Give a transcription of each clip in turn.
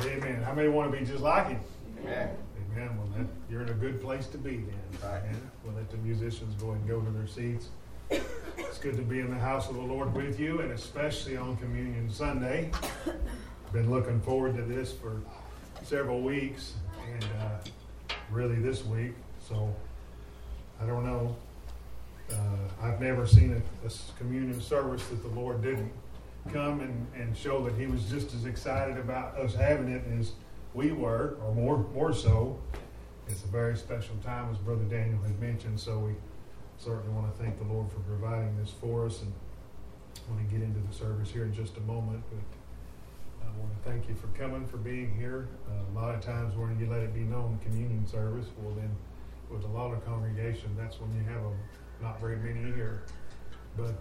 Amen. How many want to be just like him? Amen. Amen. Well, you're in a good place to be then. Right. Amen. We'll let the musicians go ahead and go to their seats. It's good to be in the house of the Lord with you, and especially on Communion Sunday. Been looking forward to this for several weeks, and really this week. So, I don't know. I've never seen a communion service that the Lord didn't come and show that he was just as excited about us having it as we were, or more so. It's a very special time, as Brother Daniel had mentioned, so we certainly want to thank the Lord for providing this for us, and I want to get into the service here in just a moment, but I want to thank you for coming, for being here. A lot of times when you let it be known, communion service, well then, with a lot of congregation, that's when you have not very many here. But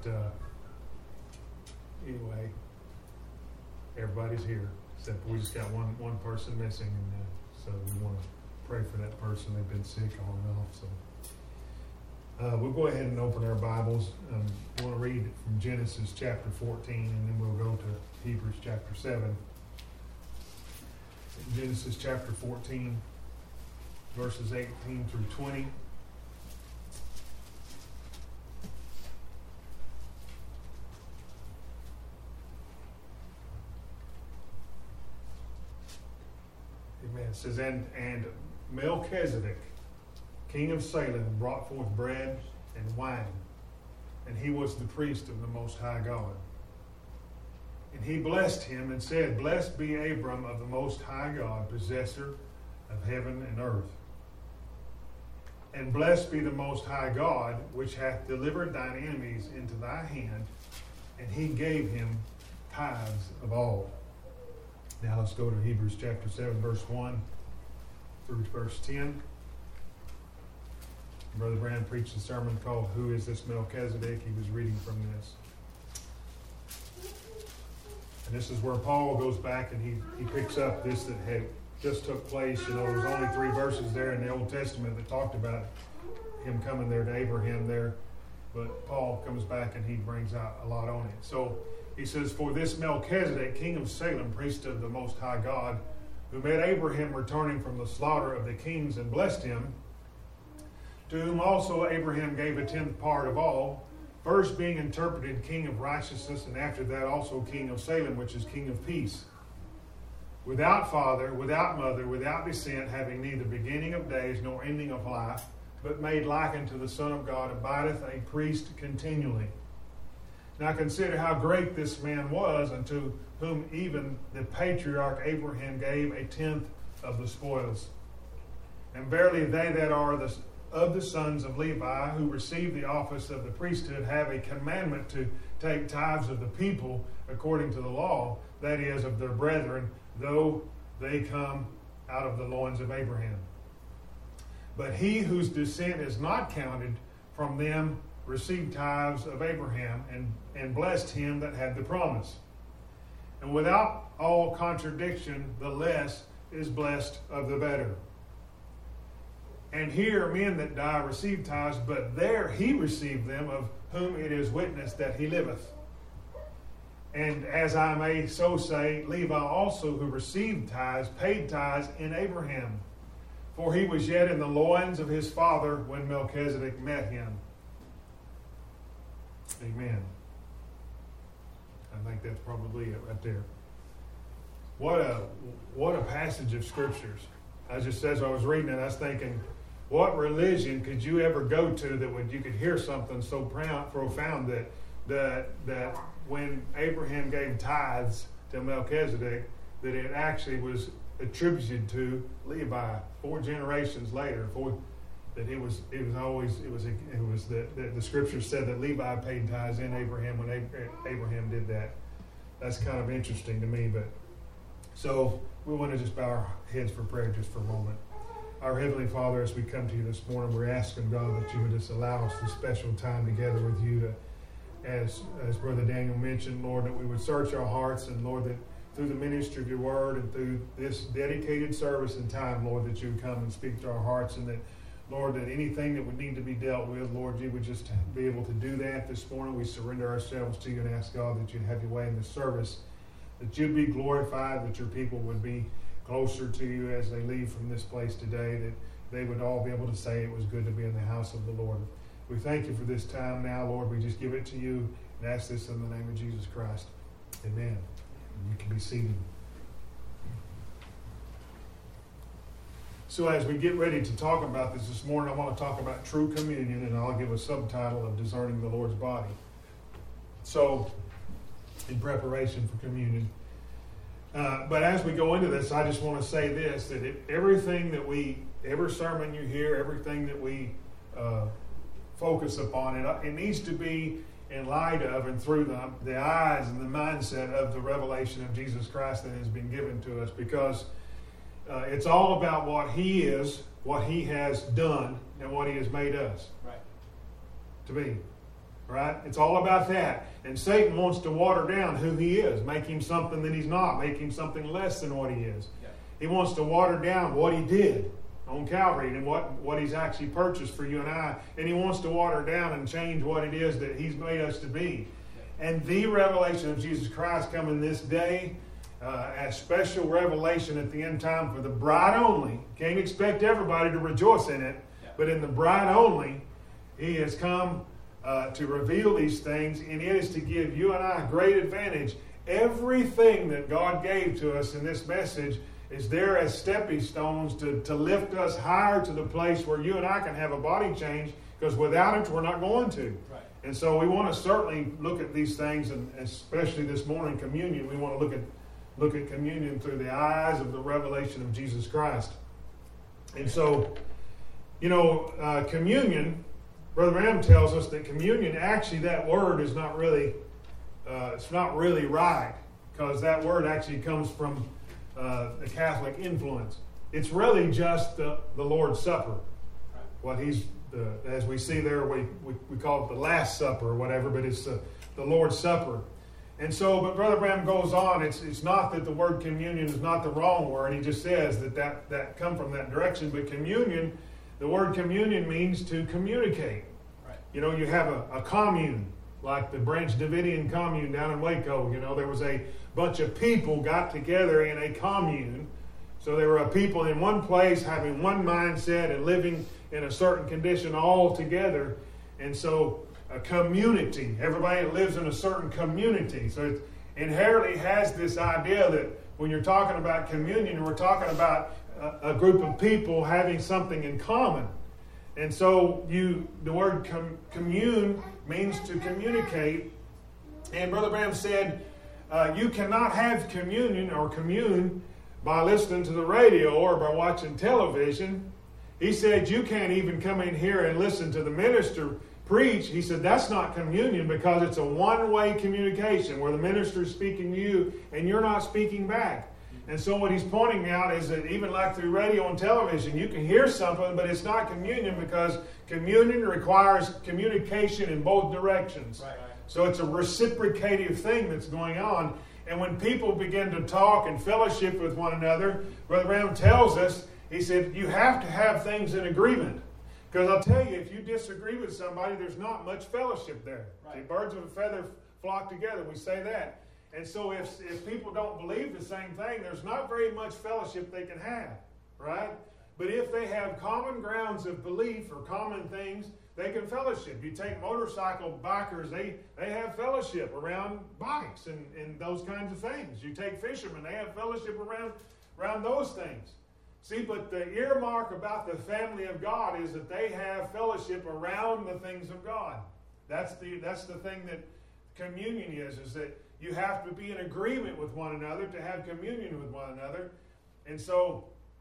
anyway, everybody's here, except we just got one person missing, and so we want to pray for that person. They've been sick on and off. So we'll go ahead and open our Bibles. I want to read from Genesis chapter 14, and then we'll go to Hebrews chapter 7. Genesis chapter 14, verses 18 through 20. Amen. It says, and Melchizedek, king of Salem, brought forth bread and wine, and he was the priest of the Most High God. And he blessed him and said, Blessed be Abram of the Most High God, possessor of heaven and earth. And blessed be the Most High God, which hath delivered thine enemies into thy hand, and he gave him tithes of all. Now let's go to Hebrews chapter 7, verse 1 through verse 10. Brother Brand preached a sermon called, Who is this Melchizedek? He was reading from this. And this is where Paul goes back and he picks up this that had just took place. You know, there's only 3 verses there in the Old Testament that talked about him coming there to Abraham there. But Paul comes back and he brings out a lot on it. So he says, For this Melchizedek, king of Salem, priest of the Most High God, who met Abraham returning from the slaughter of the kings and blessed him, to whom also Abraham gave a 10th part of all, first being interpreted king of righteousness, and after that also king of Salem, which is king of peace. Without father, without mother, without descent, having neither beginning of days nor ending of life, but made like unto the Son of God, abideth a priest continually. Now consider how great this man was, unto whom even the patriarch Abraham gave a 10th of the spoils. And verily they that are of the sons of Levi, who receive the office of the priesthood, have a commandment to take tithes of the people according to the law, that is, of their brethren, though they come out of the loins of Abraham. But he whose descent is not counted from them received tithes of Abraham, and blessed him that had the promise. And without all contradiction, the less is blessed of the better. And here men that die receive tithes, but there he received them, of whom it is witnessed that he liveth. And as I may so say, Levi also, who received tithes, paid tithes in Abraham. For he was yet in the loins of his father when Melchizedek met him. Amen. I think that's probably it right there. What a passage of scriptures. As I was reading it, I was thinking, what religion could you ever go to that you could hear something so profound that when Abraham gave tithes to Melchizedek, that it actually was attributed to Levi 4 generations later. That the scripture said that Levi paid tithes in Abraham when Abraham did that. That's kind of interesting to me. But so we want to just bow our heads for prayer just for a moment. Our Heavenly Father, as we come to you this morning, we're asking, God, that you would just allow us this special time together with you to, as Brother Daniel mentioned, Lord, that we would search our hearts, and Lord, that through the ministry of your word and through this dedicated service and time, Lord, that you would come and speak to our hearts, and that, Lord, that anything that would need to be dealt with, Lord, you would just be able to do that this morning. We surrender ourselves to you and ask, God, that you'd have your way in this service, that you'd be glorified, that your people would be closer to you as they leave from this place today, that they would all be able to say it was good to be in the house of the Lord. We thank you for this time now, Lord. We just give it to you and ask this in the name of Jesus Christ. Amen. You can be seated. So as we get ready to talk about this morning, I want to talk about true communion, and I'll give a subtitle of Discerning the Lord's Body. So, in preparation for communion. But as we go into this, I just want to say this, that every sermon you hear, everything that we focus upon, it needs to be in light of and through the eyes and the mindset of the revelation of Jesus Christ that has been given to us, because it's all about what He is, what He has done, and what He has made us to be. Right? It's all about that. And Satan wants to water down who He is, make Him something that He's not, make Him something less than what He is. Yeah. He wants to water down what He did on Calvary and what He's actually purchased for you and I. And He wants to water down and change what it is that He's made us to be. Yeah. And the revelation of Jesus Christ coming this day, a special revelation at the end time for the bride only. Can't expect everybody to rejoice in it, but in the bride only, He has come to reveal these things, and it is to give you and I a great advantage. Everything that God gave to us in this message is there as stepping stones to lift us higher to the place where you and I can have a body change, because without it, we're not going to. Right. And so we want to certainly look at these things, and especially this morning, communion. We want to look at communion through the eyes of the revelation of Jesus Christ. And so, communion, Brother Branham tells us that communion, actually that word is not really, it's not really right, because that word actually comes from a Catholic influence. It's really just the Lord's Supper. What as we see there, we call it the Last Supper or whatever, but it's the Lord's Supper. And so, but Brother Branham goes on, it's not that the word communion is not the wrong word. He just says that come from that direction. But communion, the word communion means to communicate. Right. You have a commune, like the Branch Davidian commune down in Waco. There was a bunch of people got together in a commune. So there were a people in one place having one mindset and living in a certain condition all together. And so a community, everybody lives in a certain community. So it inherently has this idea that when you're talking about communion, we're talking about a group of people having something in common. And so the word commune means to communicate. And Brother Branham said, you cannot have communion or commune by listening to the radio or by watching television. He said, you can't even come in here and listen to the minister preach. He said, that's not communion, because it's a one-way communication where the minister is speaking to you and you're not speaking back. And so what he's pointing out is that even like through radio and television, you can hear something, but it's not communion, because communion requires communication in both directions. Right. So it's a reciprocative thing that's going on. And when people begin to talk and fellowship with one another, Brother Branham tells us, he said, you have to have things in agreement. Because I'll tell you, if you disagree with somebody, there's not much fellowship there. Right. See, birds of a feather flock together. We say that. And so if people don't believe the same thing, there's not very much fellowship they can have, right? But if they have common grounds of belief or common things, they can fellowship. You take motorcycle bikers, they have fellowship around bikes and those kinds of things. You take fishermen, they have fellowship around those things. See, but the earmark about the family of God is that they have fellowship around the things of God. That's the thing that communion is that you have to be in agreement with one another to have communion with one another. And so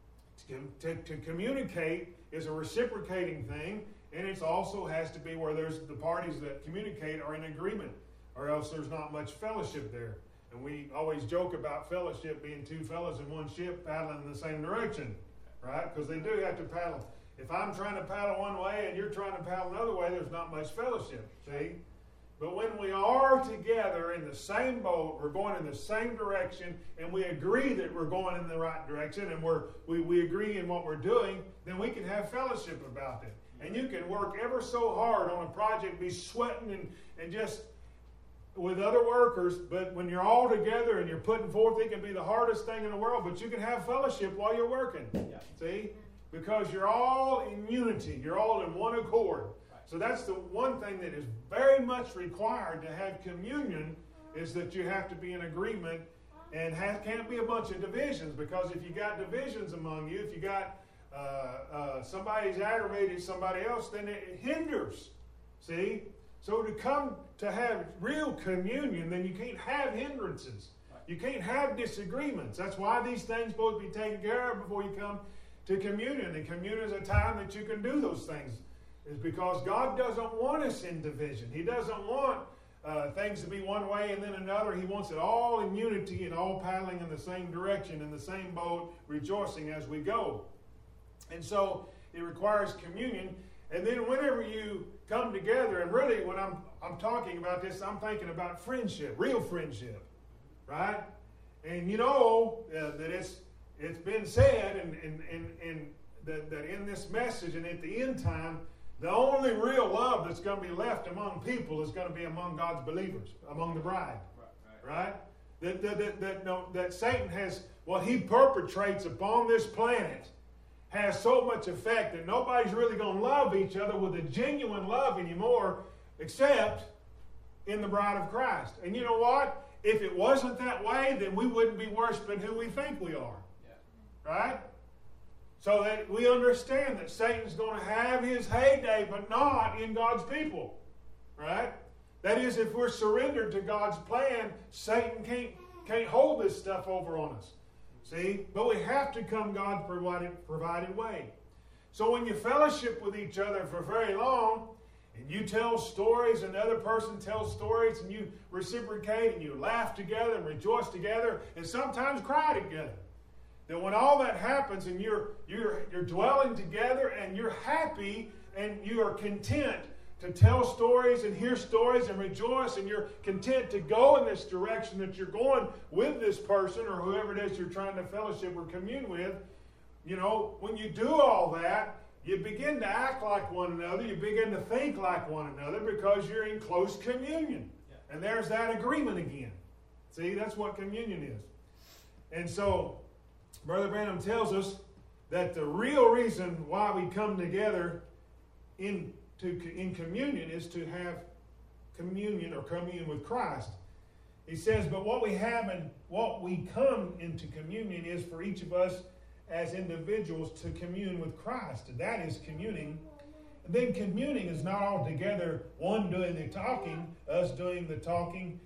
to communicate is a reciprocating thing, and it also has to be where there's the parties that communicate are in agreement, or else there's not much fellowship there. And we always joke about fellowship being two fellas in one ship paddling in the same direction, right? Because they do have to paddle. If I'm trying to paddle one way and you're trying to paddle another way, there's not much fellowship, see? But when we are together in the same boat, we're going in the same direction, and we agree that we're going in the right direction, and we agree in what we're doing, then we can have fellowship about it. And you can work ever so hard on a project, be sweating and just with other workers, but when you're all together and you're putting forth, it can be the hardest thing in the world, but you can have fellowship while you're working. Yeah. See? Because you're all in unity. You're all in one accord. Right. So that's the one thing that is very much required to have communion, is that you have to be in agreement, and can't be a bunch of divisions, because if you got divisions among you, if you got somebody's aggravating somebody else, then it hinders. See? So to come to have real communion, then you can't have hindrances. You can't have disagreements. That's why these things supposed to be taken care of before you come to communion. And communion is a time that you can do those things. It's because God doesn't want us in division. He doesn't want things to be one way and then another. He wants it all in unity and all paddling in the same direction, in the same boat, rejoicing as we go. And so it requires communion. And then whenever you come together, and really when I'm talking about this, I'm thinking about friendship, real friendship, right? And you know that it's been said and that in this message and at the end time, the only real love that's going to be left among people is going to be among God's believers, among the bride, right? That Satan has, what he perpetrates upon this planet has so much effect that nobody's really going to love each other with a genuine love anymore, except in the bride of Christ. And you know what? If it wasn't that way, then we wouldn't be worshiping who we think we are. Yeah. Right? So that we understand that Satan's going to have his heyday, but not in God's people. Right? That is, if we're surrendered to God's plan, Satan can't hold this stuff over on us. See? But we have to come God's provided way. So when you fellowship with each other for very long, and you tell stories, and the other person tells stories, and you reciprocate, and you laugh together, and rejoice together, and sometimes cry together. That when all that happens, and you're dwelling together, and you're happy, and you are content to tell stories and hear stories and rejoice, and you're content to go in this direction that you're going with this person or whoever it is you're trying to fellowship or commune with, you know, when you do all that, you begin to act like one another, you begin to think like one another because you're in close communion. Yeah. And there's that agreement again. See, that's what communion is. And so, Brother Branham tells us that the real reason why we come together in communion is to have communion or commune with Christ. He says, but what we have and what we come into communion is for each of us as individuals to commune with Christ. And that is communing. And then communing is not altogether one doing the talking, us doing the talking,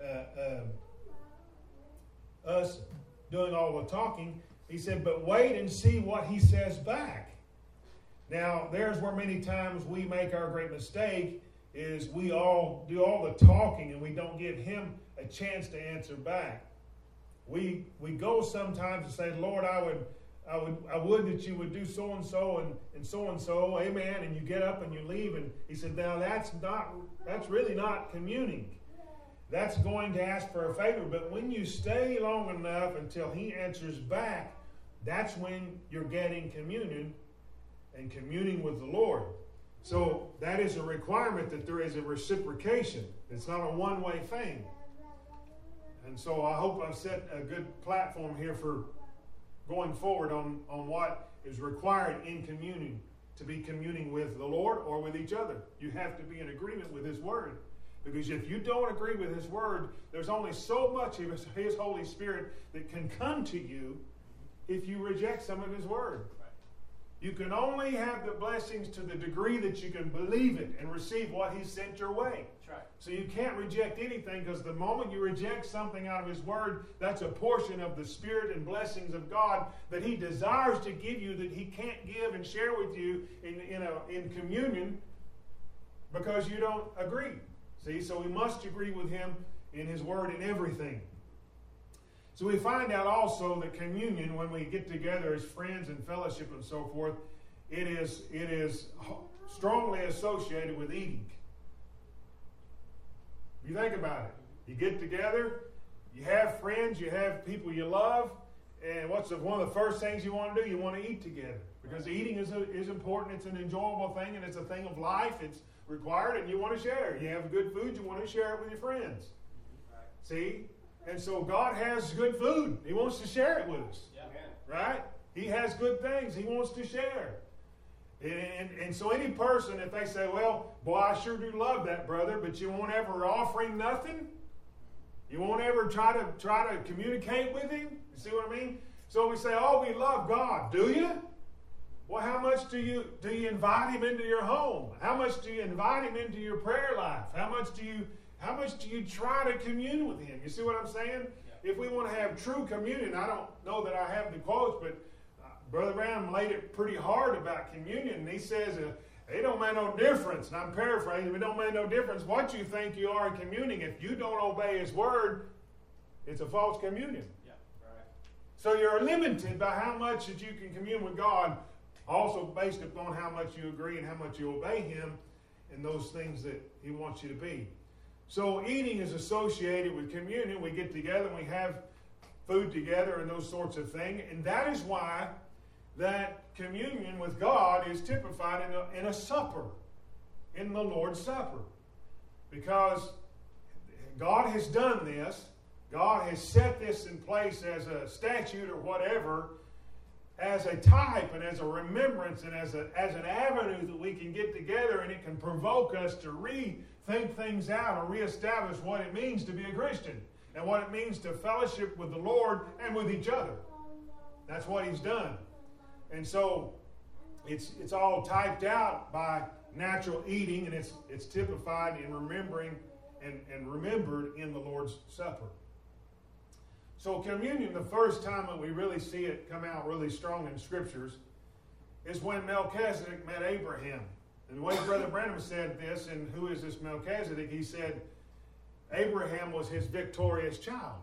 us doing all the talking. He said, but wait and see what he says back. Now, there's where many times we make our great mistake, is we all do all the talking and we don't give him a chance to answer back. We go sometimes and say, Lord, I would that you would do so and so, amen, and you get up and you leave. And he said, now that's really not communing. That's going to ask for a favor. But when you stay long enough until he answers back, that's when you're getting communion and communing with the Lord. So that is a requirement, that there is a reciprocation. It's not a one-way thing. And so I hope I've set a good platform here for going forward on what is required in communion, to be communing with the Lord or with each other. You have to be in agreement with his word. Because if you don't agree with his word, there's only so much of his Holy Spirit that can come to you if you reject some of his word. You can only have the blessings to the degree that you can believe it and receive what he sent your way. That's right. So you can't reject anything, because the moment you reject something out of his word, that's a portion of the Spirit and blessings of God that he desires to give you that he can't give and share with you in communion because you don't agree. See, so we must agree with him in his word in everything. So we find out also that communion, when we get together as friends and fellowship and so forth, it is strongly associated with eating. You think about it. You get together, you have friends, you have people you love, and one of the first things you want to do? You want to eat together. Because eating is important, it's an enjoyable thing, and it's a thing of life, it's required, and you want to share. You have good food, you want to share it with your friends. See? And so God has good food. He wants to share it with us. Yeah. Right? He has good things He wants to share. And so any person, if they say, well, boy, I sure do love that brother, but you won't ever offer him nothing? You won't ever try to communicate with him? You see what I mean? So we say, oh, we love God. Do you? Well, how much do you invite Him into your home? How much do you invite Him into your prayer life? How much do you try to commune with Him? You see what I'm saying? Yeah. If we want to have true communion, I don't know that I have the quotes, but Brother Branham laid it pretty hard about communion. And he says, it don't make no difference. And I'm paraphrasing, it don't make no difference what you think you are communing. If you don't obey His word, it's a false communion. Yeah, right. So you're limited by how much that you can commune with God, also based upon how much you agree and how much you obey Him and those things that He wants you to be. So eating is associated with communion. We get together and we have food together and those sorts of things. And that is why that communion with God is typified in a supper, in the Lord's Supper. Because God has done this. God has set this in place as a statute or whatever, as a type and as a remembrance and as an avenue that we can get together, and it can provoke us to rethink things out or reestablish what it means to be a Christian and what it means to fellowship with the Lord and with each other. That's what He's done. And so it's all typed out by natural eating, and it's typified in remembering and remembered in the Lord's Supper. So communion, the first time that we really see it come out really strong in Scriptures, is when Melchizedek met Abraham. And the way Brother Branham said this, and who is this Melchizedek? He said Abraham was his victorious child.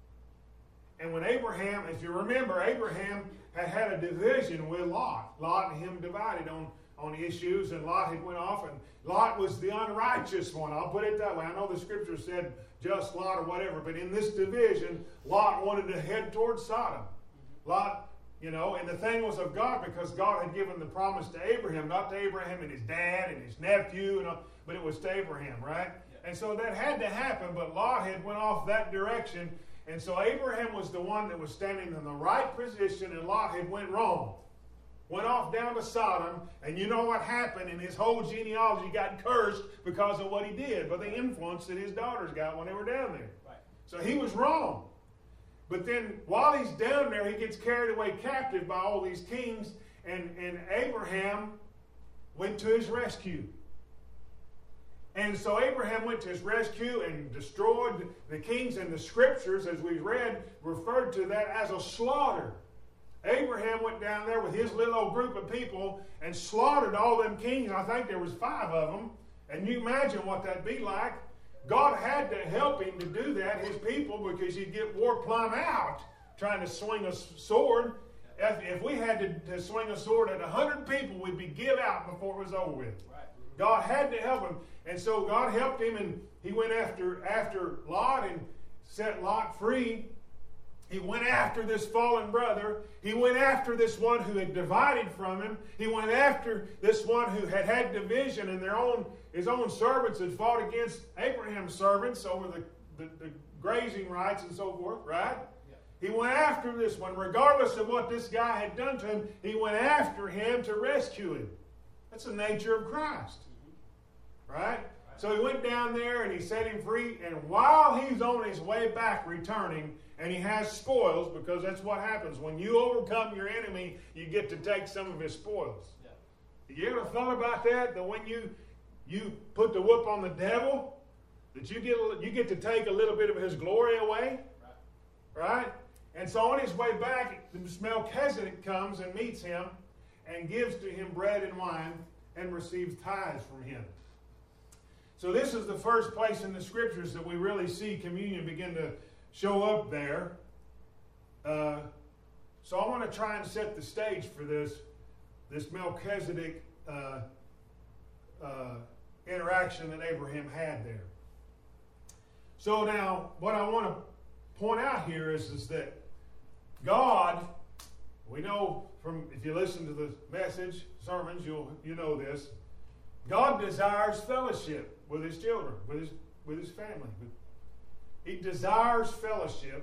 And when Abraham, if you remember, Abraham had a division with Lot. Lot and him divided on issues, and Lot had went off, and Lot was the unrighteous one. I'll put it that way. I know the Scripture said just Lot or whatever, but in this division, Lot wanted to head towards Sodom. Lot, and the thing was of God, because God had given the promise to Abraham, not to Abraham and his dad and his nephew, but it was to Abraham, right? Yeah. And so that had to happen, but Lot had went off that direction. And so Abraham was the one that was standing in the right position, and Lot had went wrong. Went off down to Sodom, and you know what happened? And his whole genealogy got cursed because of what he did, by the influence that his daughters got when they were down there. Right. So he was wrong. But then while he's down there, he gets carried away captive by all these kings, and Abraham went to his rescue. And so Abraham went to his rescue and destroyed the kings, and the Scriptures, as we've read, referred to that as a slaughter. Abraham went down there with his little old group of people and slaughtered all them kings. I think there was 5 of them. And you imagine what that'd be like. God had to help him to do that, his people, because you'd get wore plumb out trying to swing a sword. If we had to swing a sword at 100 people, we'd be give out before it was over with. Right. God had to help him. And so God helped him, and he went after Lot and set Lot free. He went after this fallen brother. He went after this one who had divided from him. He went after this one who had division, and his own servants had fought against Abraham's servants over the grazing rights and so forth, right? Yeah. He went after this one. Regardless of what this guy had done to him, he went after him to rescue him. That's the nature of Christ, right? So he went down there and he set him free, and while he's on his way back returning, and he has spoils, because that's what happens. When you overcome your enemy, you get to take some of his spoils. Yeah. You ever thought about that? That when you put the whoop on the devil, that you get to take a little bit of his glory away? Right? And so on his way back, this Melchizedek comes and meets him and gives to him bread and wine and receives tithes from him. So this is the first place in the Scriptures that we really see communion begin to show up there. So I want to try and set the stage for this Melchizedek interaction that Abraham had there. So now, what I want to point out here is that God, we know from, if you listen to the message, sermons, you know this, God desires fellowship with His children, with His family. He desires fellowship.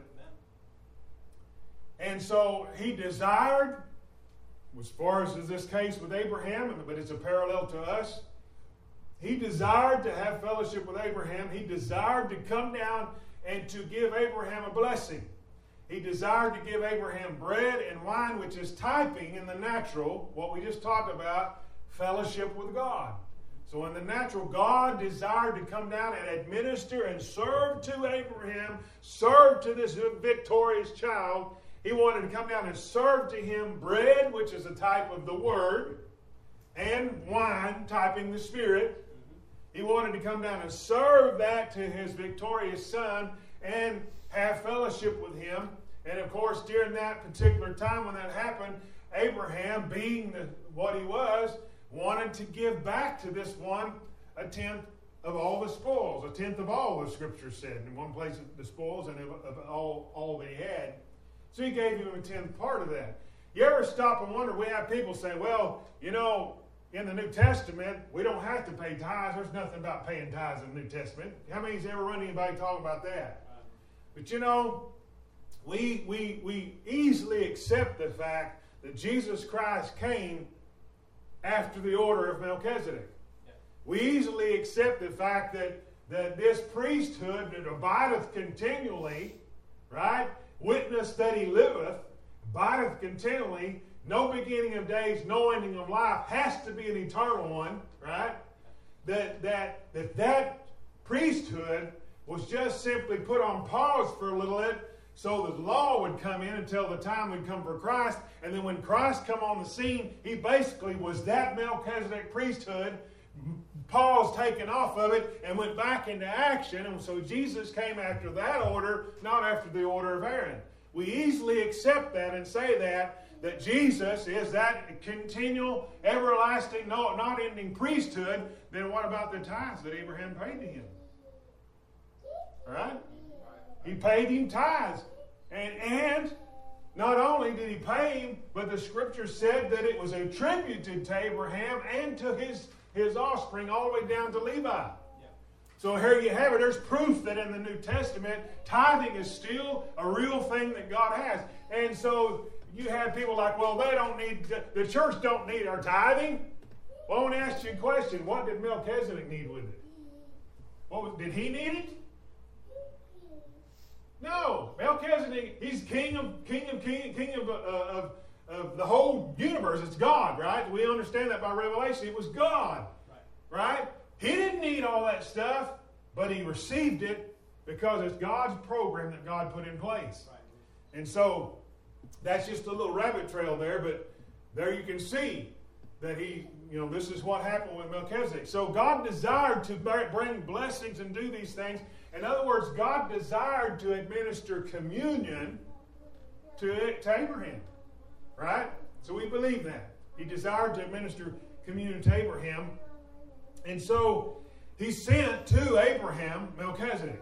And so he desired, as far as is this case with Abraham, but it's a parallel to us. He desired to have fellowship with Abraham. He desired to come down and to give Abraham a blessing. He desired to give Abraham bread and wine, which is typing in the natural, what we just talked about, fellowship with God. So in the natural, God desired to come down and administer and serve to Abraham, serve to this victorious child. He wanted to come down and serve to him bread, which is a type of the Word, and wine, typing the Spirit. He wanted to come down and serve that to his victorious son and have fellowship with him. And of course, during that particular time when that happened, Abraham, being what he was, wanted to give back to this one a tenth of all the spoils, a tenth of all, the Scripture said. In one place, the spoils and of all that he had. So he gave him a tenth part of that. You ever stop and wonder, we have people say, well, you know, in the New Testament, we don't have to pay tithes. There's nothing about paying tithes in the New Testament. How many's ever run anybody talking about that? But you know, we easily accept the fact that Jesus Christ came after the order of Melchizedek. Yeah. We easily accept the fact that this priesthood that abideth continually, right? Witness that he liveth, abideth continually, no beginning of days, no ending of life, has to be an eternal one, right? That priesthood was just simply put on pause for a little bit so the law would come in until the time would come for Christ. And then when Christ come on the scene, he basically was that Melchizedek priesthood, pause taken off of it, and went back into action. And so Jesus came after that order, not after the order of Aaron. We easily accept that and say that Jesus is that continual, everlasting, not ending priesthood. Then what about the tithes that Abraham paid to him? All right? He paid him tithes. And not only did he pay him, but the Scripture said that it was attributed to Abraham and to his offspring all the way down to Levi. Yeah. So here you have it. There's proof that in the New Testament, tithing is still a real thing that God has. And so you have people like, well, they don't need, the church don't need our tithing. Well, I want to ask you a question. What did Melchizedek need with it? Did he need it? No. Melchizedek, he's king of the whole universe. It's God, right? We understand that by Revelation. It was God, right? He didn't need all that stuff, but he received it because it's God's program that God put in place. Right. And so that's just a little rabbit trail there, but there you can see that this is what happened with Melchizedek. So God desired to bring blessings and do these things. In other words, God desired to administer communion to Abraham. Right? So we believe that. He desired to administer communion to Abraham. And so he sent to Abraham Melchizedek.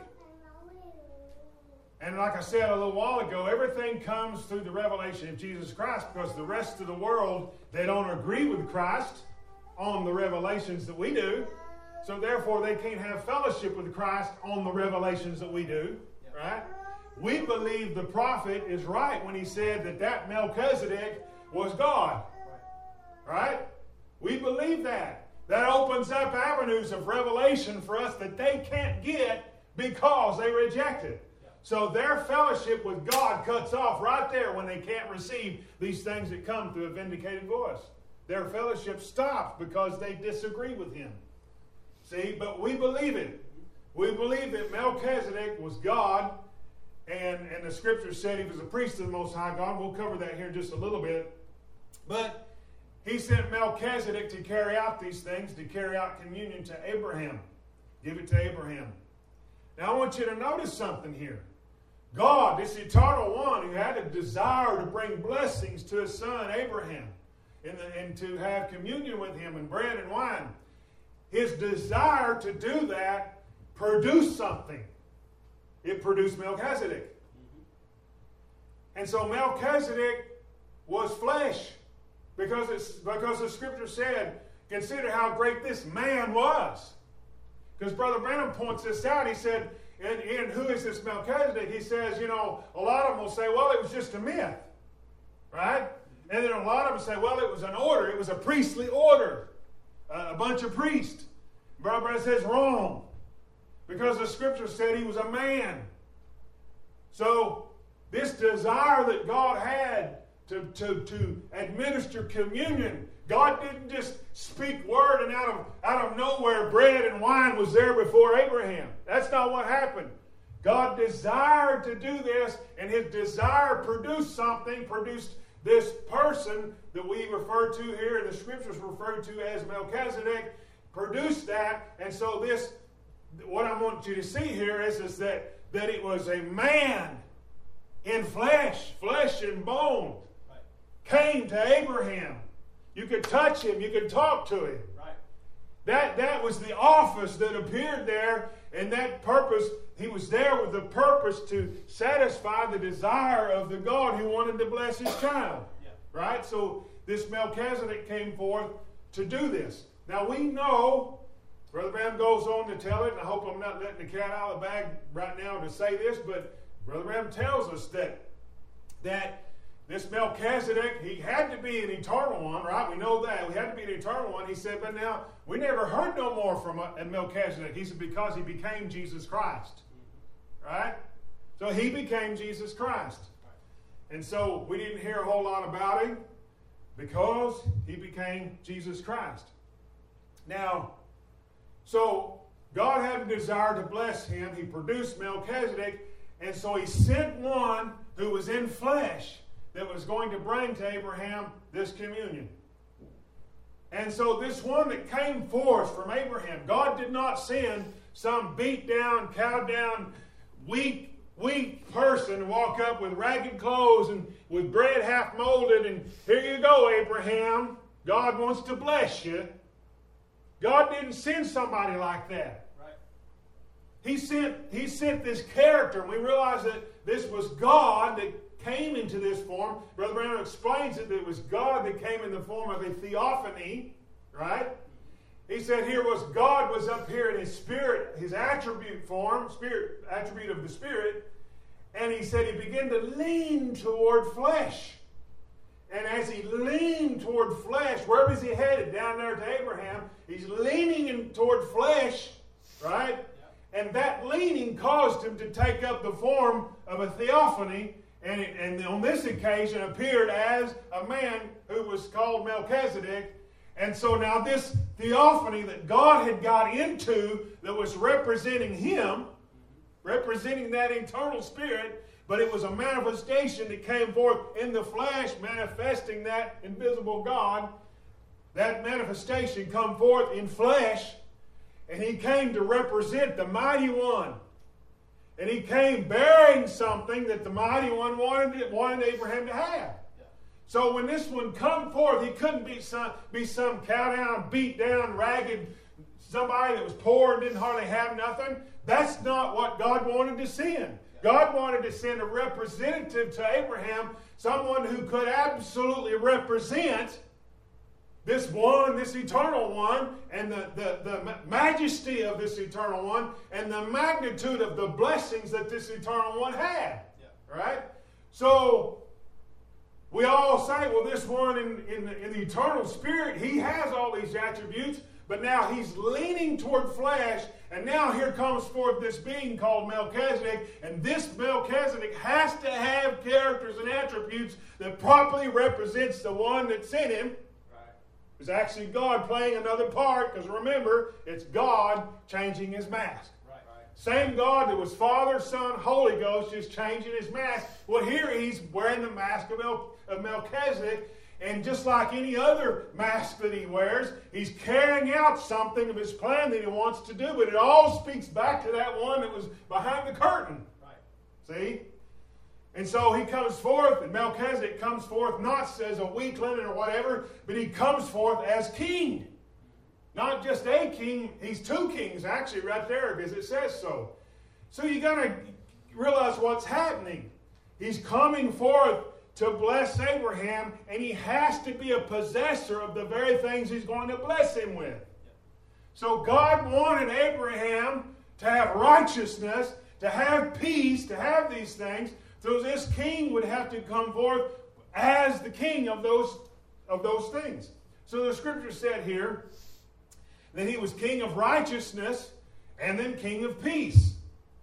And like I said a little while ago, everything comes through the revelation of Jesus Christ, because the rest of the world, they don't agree with Christ on the revelations that we do. So therefore, they can't have fellowship with Christ on the revelations that we do. Right? We believe the prophet is right when he said that Melchizedek was God. Right? We believe that. That opens up avenues of revelation for us that they can't get because they reject it. So their fellowship with God cuts off right there when they can't receive these things that come through a vindicated voice. Their fellowship stops because they disagree with him. See, but we believe it. We believe that Melchizedek was God, and the Scripture said he was a priest of the Most High God. We'll cover that here in just a little bit. But he sent Melchizedek to carry out these things, to carry out communion to Abraham. Give it to Abraham. Now I want you to notice something here. God, this eternal one who had a desire to bring blessings to his son Abraham and to have communion with him and bread and wine, his desire to do that produced something. It produced Melchizedek. And so Melchizedek was flesh, because the Scripture said, consider how great this man was. Because Brother Branham points this out. He said, and who is this Melchizedek? He says, a lot of them will say, well, it was just a myth, right? And then a lot of them say, well, it was an order. It was a priestly order, a bunch of priests. Brother Branham says wrong, because the Scripture said he was a man. So this desire that God had to administer communion, God didn't just speak word and out of nowhere bread and wine was there before Abraham. That's not what happened. God desired to do this, and his desire produced something, produced this person that we refer to here in the Scriptures referred to as Melchizedek, produced that. And so this, what I want you to see here is that it was a man in flesh and bone, came to Abraham. You could touch him. You could talk to him. Right. That was the office that appeared there, and that purpose, he was there with the purpose to satisfy the desire of the God who wanted to bless his child. Yeah. Right? So this Melchizedek came forth to do this. Now we know, Brother Branham goes on to tell it, and I hope I'm not letting the cat out of the bag right now to say this, but Brother Branham tells us that this Melchizedek, he had to be an eternal one, right? We know that. He had to be an eternal one. He said, but now, we never heard no more from a Melchizedek. He said, because he became Jesus Christ. Right? So he became Jesus Christ. And so we didn't hear a whole lot about him because he became Jesus Christ. Now, so God had a desire to bless him. He produced Melchizedek, and so he sent one who was in flesh that was going to bring to Abraham this communion. And so this one that came forth from Abraham, God did not send some beat down, cowed down, weak person to walk up with ragged clothes and with bread half molded, and here you go, Abraham. God wants to bless you. God didn't send somebody like that. Right. He sent this character, and we realize that this was God that came into this form. Brother Branham explains it, that it was God that came in the form of a theophany, right? He said here God was up here in his spirit, his attribute form, attribute of the Spirit, and he said he began to lean toward flesh. And as he leaned toward flesh, where was he headed? Down there to Abraham. He's leaning toward flesh, right? Yeah. And that leaning caused him to take up the form of a theophany, and on this occasion appeared as a man who was called Melchizedek. And so now this theophany that God had got into that was representing him, representing that eternal Spirit, but it was a manifestation that came forth in the flesh, manifesting that invisible God. That manifestation come forth in flesh, and he came to represent the Mighty One. And he came bearing something that the Mighty One wanted Abraham to have. So when this one come forth, he couldn't be some cow down, beat down, ragged, somebody that was poor and didn't hardly have nothing. That's not what God wanted to send. God wanted to send a representative to Abraham, someone who could absolutely represent this one, this eternal one, and the majesty of this eternal one, and the magnitude of the blessings that this eternal one had. Yeah. Right? So we all say, well, this one in the eternal Spirit, he has all these attributes, but now he's leaning toward flesh, and now here comes forth this being called Melchizedek, and this Melchizedek has to have characters and attributes that properly represents the one that sent him. It's actually God playing another part, because remember, it's God changing his mask. Right. Same God that was Father, Son, Holy Ghost, just changing his mask. Well, here he's wearing the mask of Melchizedek, and just like any other mask that he wears, he's carrying out something of his plan that he wants to do, but it all speaks back to that one that was behind the curtain. Right. See? And so he comes forth, and Melchizedek comes forth not as a weakling or whatever, but he comes forth as king. Not just a king, he's two kings actually right there, because it says so. So you got to realize what's happening. He's coming forth to bless Abraham, and he has to be a possessor of the very things he's going to bless him with. So God wanted Abraham to have righteousness, to have peace, to have these things, so this king would have to come forth as the king of those things. So the scripture said here that he was king of righteousness and then king of peace.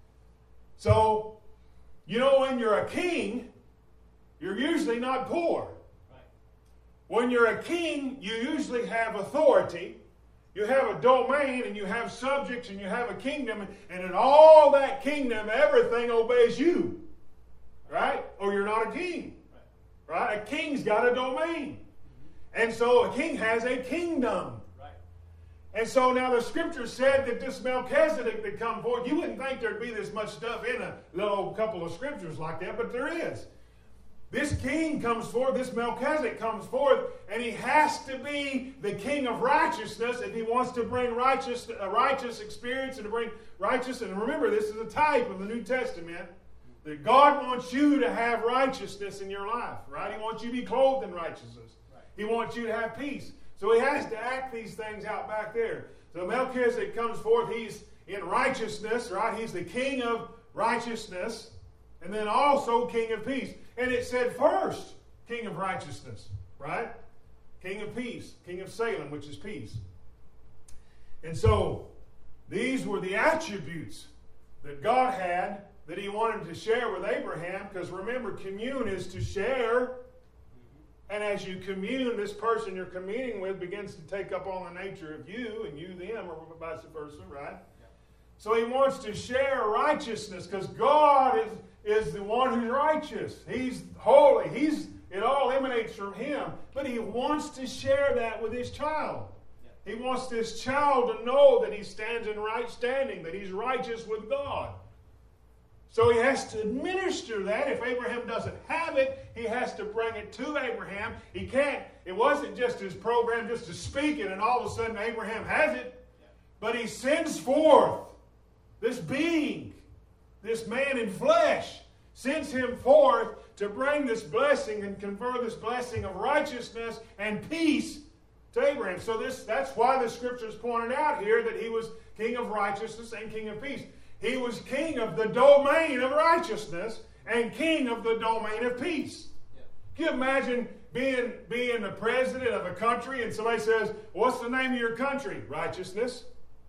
So, you know, when you're a king, you're usually not poor. Right. When you're a king, you usually have authority. You have a domain, and you have subjects, and you have a kingdom, and in all that kingdom, everything obeys you. Right? Or you're not a king. Right? A king's got a domain. And so a king has a kingdom. And so now the scripture said that this Melchizedek that come forth, you wouldn't think there'd be this much stuff in a little couple of scriptures like that, but there is. This king comes forth, this Melchizedek comes forth, and he has to be the king of righteousness if he wants to bring a righteous experience and to bring righteous. And remember, this is a type of the New Testament, that God wants you to have righteousness in your life, right? He wants you to be clothed in righteousness. Right. He wants you to have peace. So he has to act these things out back there. So Melchizedek comes forth, he's in righteousness, right? He's the king of righteousness, and then also king of peace. And it said first, king of righteousness, right? King of peace, king of Salem, which is peace. And so these were the attributes that God had that he wanted to share with Abraham, because remember, commune is to share. And as you commune, this person you're communing with begins to take up on the nature of you, and you them, or vice versa, right? Yeah. So he wants to share righteousness, because God is the one who's righteous. He's holy. It all emanates from him. But he wants to share that with his child. Yeah. He wants this child to know that he stands in right standing, that he's righteous with God. So he has to administer that. If Abraham doesn't have it, he has to bring it to Abraham. He can't. It wasn't just his program just to speak it and all of a sudden Abraham has it. But he sends forth this being, this man in flesh, sends him forth to bring this blessing and confer this blessing of righteousness and peace to Abraham. So that's why the scriptures pointed out here that he was king of righteousness and king of peace. He was king of the domain of righteousness and king of the domain of peace. Yeah. Can you imagine being the president of a country and somebody says, what's the name of your country? Righteousness.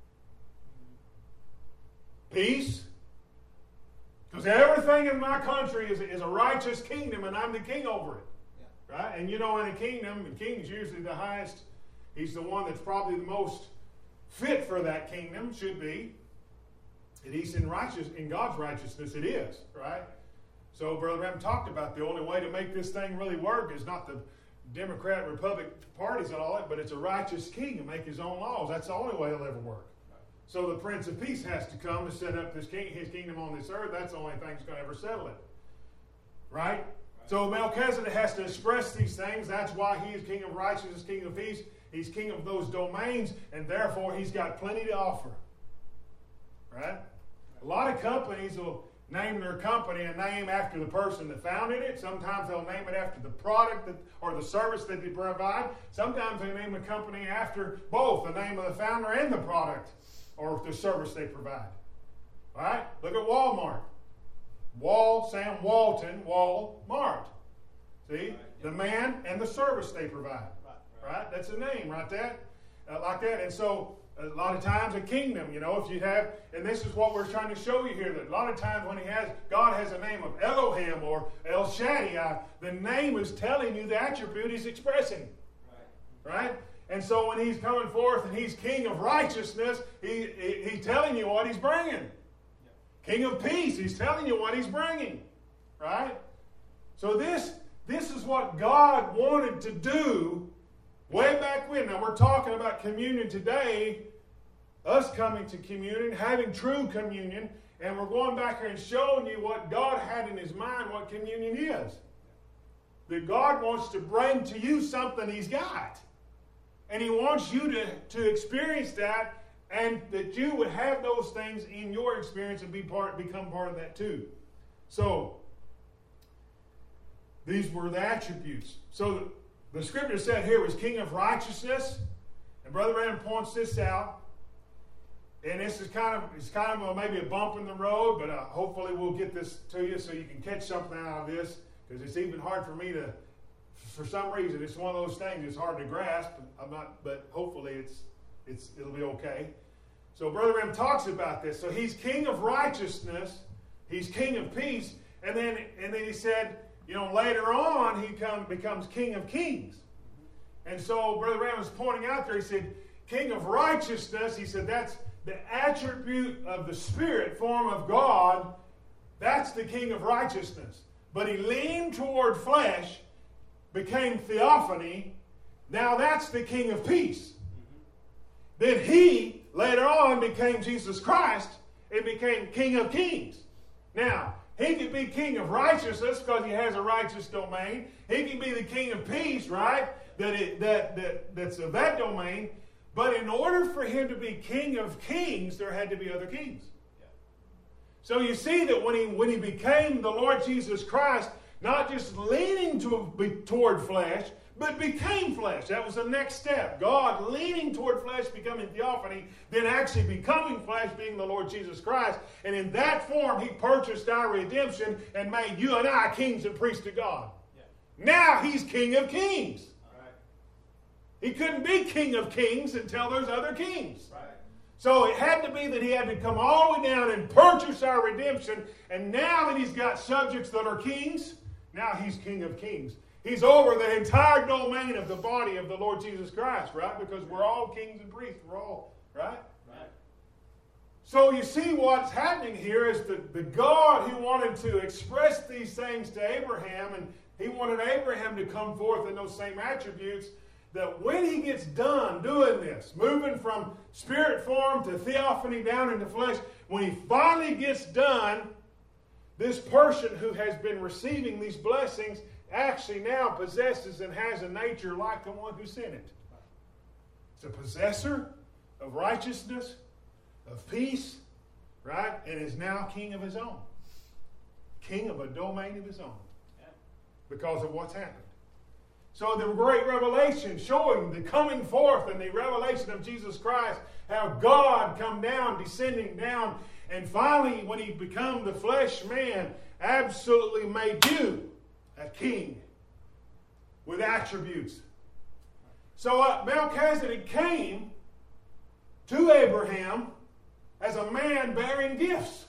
Peace. Because everything in my country is a righteous kingdom and I'm the king over it. Yeah. Right? And you know, in a kingdom, the king's usually the highest. He's the one that's probably the most fit for that kingdom, should be. And he's in God's righteousness, it is, right? So Brother Branham talked about the only way to make this thing really work is not the Democrat, Republican parties and all that, but it's a righteous king to make his own laws. That's the only way it'll ever work. So the Prince of Peace has to come to set up his kingdom on this earth. That's the only thing that's going to ever settle it. Right? So Melchizedek has to express these things. That's why he is king of righteousness, king of peace. He's king of those domains, and therefore he's got plenty to offer. Right? A lot of companies will name their company a name after the person that founded it. Sometimes they'll name it after the product or the service that they provide. Sometimes they name a company after both the name of the founder and the product or the service they provide. All right? Look at Walmart. Sam Walton, Walmart. See? The man and the service they provide. Right? That's a name right there. Like that. And so a lot of times a kingdom, if you have, and this is what we're trying to show you here, that a lot of times when God has a name of Elohim or El Shaddai, the name is telling you the attribute he's expressing. Right? And so when he's coming forth and he's king of righteousness, he's telling you what he's bringing. King of peace, he's telling you what he's bringing. Right? So this is what God wanted to do way back when. Now we're talking about communion today, us coming to communion, having true communion, and we're going back here and showing you what God had in his mind, what communion is. That God wants to bring to you something he's got. And he wants you to experience that, and that you would have those things in your experience and become part of that too. So, these were the attributes. So, the scripture said here was king of righteousness. And Brother Branham points this out. And this is kind of maybe a bump in the road, but hopefully we'll get this to you so you can catch something out of this, because it's even hard for me to, for some reason, it's one of those things it's hard to grasp. But hopefully it'll be okay. So Brother Branham talks about this. So he's king of righteousness, he's king of peace, and then he said, later on he becomes king of kings. And so Brother Branham was pointing out there, he said, king of righteousness, he said that's the attribute of the Spirit, form of God, that's the king of righteousness. But he leaned toward flesh, became theophany, now that's the king of peace. Then he, later on, became Jesus Christ and became king of kings. Now, he could be king of righteousness because he has a righteous domain. He can be the king of peace, right? That's of that domain. But in order for him to be king of kings, there had to be other kings. Yeah. So you see that when he became the Lord Jesus Christ, not just leaning toward flesh, but became flesh. That was the next step. God leaning toward flesh, becoming theophany, then actually becoming flesh, being the Lord Jesus Christ. And in that form, he purchased our redemption and made you and I kings and priests to God. Yeah. Now he's king of kings. He couldn't be king of kings until there's other kings. Right. So it had to be that he had to come all the way down and purchase our redemption. And now that he's got subjects that are kings, now he's king of kings. He's over the entire domain of the body of the Lord Jesus Christ, right? Because we're all kings and priests. We're all, right? Right. So you see what's happening here is the God who wanted to express these things to Abraham, and he wanted Abraham to come forth in those same attributes, that when he gets done doing this, moving from spirit form to theophany down into flesh, when he finally gets done, this person who has been receiving these blessings actually now possesses and has a nature like the one who sent it. It's a possessor of righteousness, of peace, right? And is now king of his own. King of a domain of his own. Because of what's happened. So the great revelation showing the coming forth and the revelation of Jesus Christ, how God come down, descending down, and finally when he became the flesh man, absolutely made you a king with attributes. So Melchizedek came to Abraham as a man bearing gifts.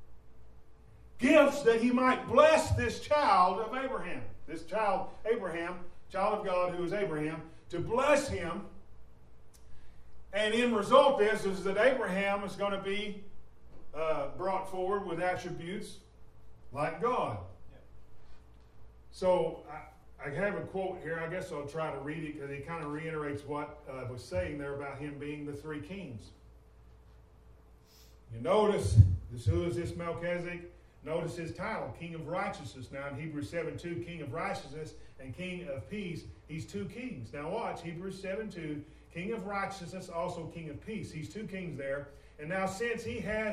Gifts that he might bless this child of Abraham. This child, Abraham, child of God who is Abraham, to bless him. And in result is that Abraham is going to be brought forward with attributes like God. Yeah. So I have a quote here. I guess I'll try to read it because it kind of reiterates what I was saying there about him being the three kings. You notice, who is this Melchizedek? Notice his title, King of Righteousness. Now in Hebrews 7:2, King of Righteousness and King of Peace. He's two kings. Now watch, Hebrews 7:2, King of Righteousness, also King of Peace. He's two kings there. And now since he has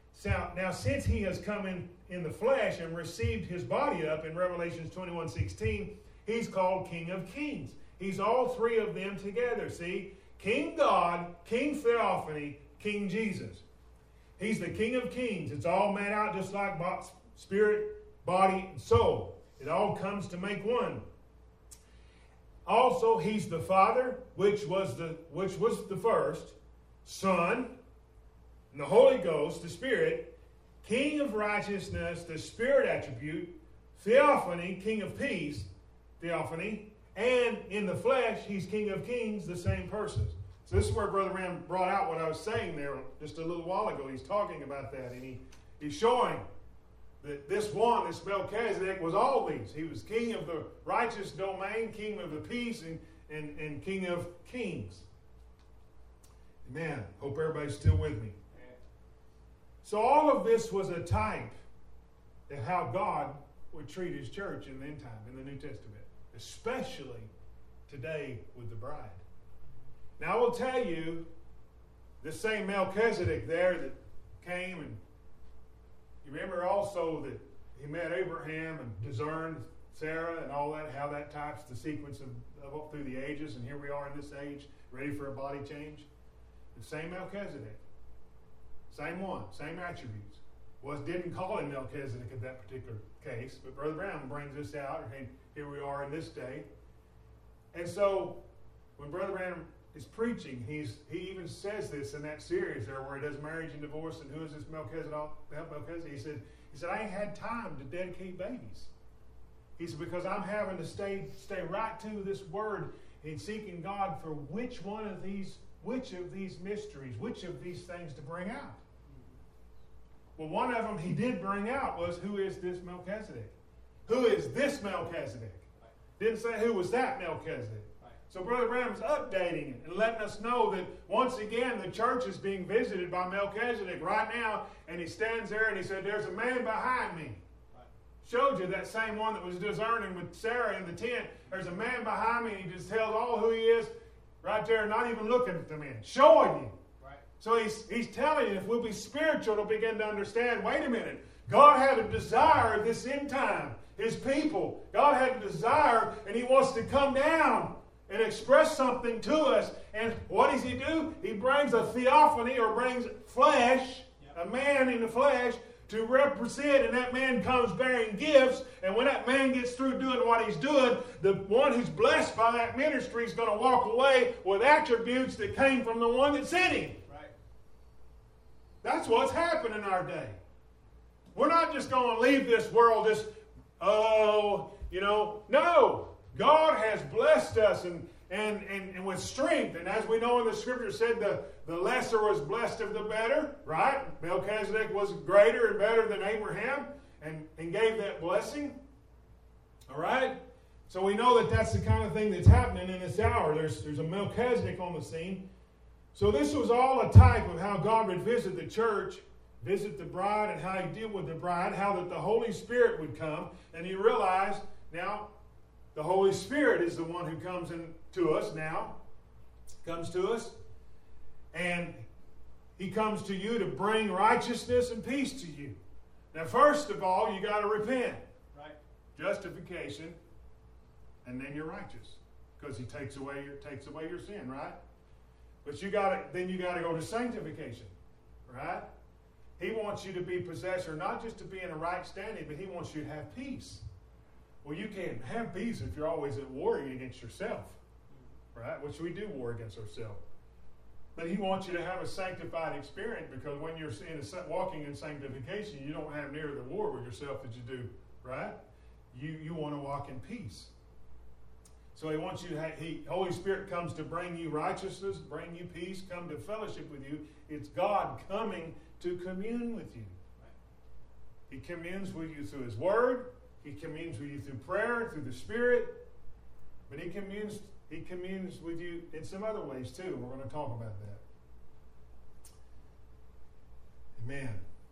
come in the flesh and received his body up in Revelation 21:16, he's called King of Kings. He's all three of them together. See? King God, King Theophany, King Jesus. He's the King of Kings. It's all made out just like spirit, body, and soul. It all comes to make one. Also, he's the Father, which was the first, Son, and the Holy Ghost, the Spirit, King of Righteousness, the Spirit attribute, Theophany, King of Peace, Theophany, and in the flesh, he's King of Kings, the same person. So this is where Brother Ram brought out what I was saying there just a little while ago. He's talking about that, and he's showing that this Melchizedek, was all these. He was king of the righteous domain, king of the peace, and king of kings. Amen. Hope everybody's still with me. So all of this was a type of how God would treat his church in the end time, in the New Testament, especially today with the bride. Now I will tell you, this same Melchizedek there that came, and you remember also that he met Abraham and discerned Sarah and all that, how that types the sequence of up through the ages, and here we are in this age, ready for a body change. The same Melchizedek. Same one, same attributes. Didn't call him Melchizedek in that particular case, but Brother Brown brings this out, and here we are in this day. And so, when Brother Brown is preaching, he even says this in that series there where he does marriage and divorce, and who is this Melchizedek? He said, I ain't had time to dedicate babies. He said, because I'm having to stay right to this word and seeking God for which of these mysteries, which of these things to bring out. Well, one of them he did bring out was, who is this Melchizedek? Who is this Melchizedek? Didn't say who was that Melchizedek. So Brother Branham's updating it and letting us know that once again the church is being visited by Melchizedek right now, and he stands there and he said, there's a man behind me. Showed you that same one that was discerning with Sarah in the tent. There's a man behind me, and he just tells all who he is right there, not even looking at the man, showing you. Right. So he's telling you, if we'll be spiritual, to begin to understand, wait a minute, God had a desire this end time, his people. God had a desire, and he wants to come down and express something to us. And what does he do? He brings a theophany, or brings flesh, a man in the flesh, to represent, and that man comes bearing gifts, and when that man gets through doing what he's doing, the one who's blessed by that ministry is going to walk away with attributes that came from the one that sent him. Right. That's what's happened in our day. We're not just going to leave this world just, no. God has blessed us and with strength. And as we know in the scripture said, the lesser was blessed of the better, right? Melchizedek was greater and better than Abraham and gave that blessing. All right? So we know that that's the kind of thing that's happening in this hour. There's a Melchizedek on the scene. So this was all a type of how God would visit the church, visit the bride, and how he'd deal with the bride, how that the Holy Spirit would come. And he realized now, the Holy Spirit is the one who comes to us now, and he comes to you to bring righteousness and peace to you. Now, first of all, you got to repent. Right. Justification, and then you're righteous, because he takes away your sin, right? But then you got to go to sanctification, right? He wants you to be possessor, not just to be in a right standing, but he wants you to have peace. Well, you can't have peace if you're always at warring against yourself, right? Which we do war against ourselves. But he wants you to have a sanctified experience, because when you're walking in sanctification, you don't have near the war with yourself that you do, right? You want to walk in peace. So he wants you to Holy Spirit comes to bring you righteousness, bring you peace, come to fellowship with you. It's God coming to commune with you. He communes with you through his word. He communes with you through prayer, through the Spirit. But he communes with you in some other ways too. We're going to talk about that. Amen.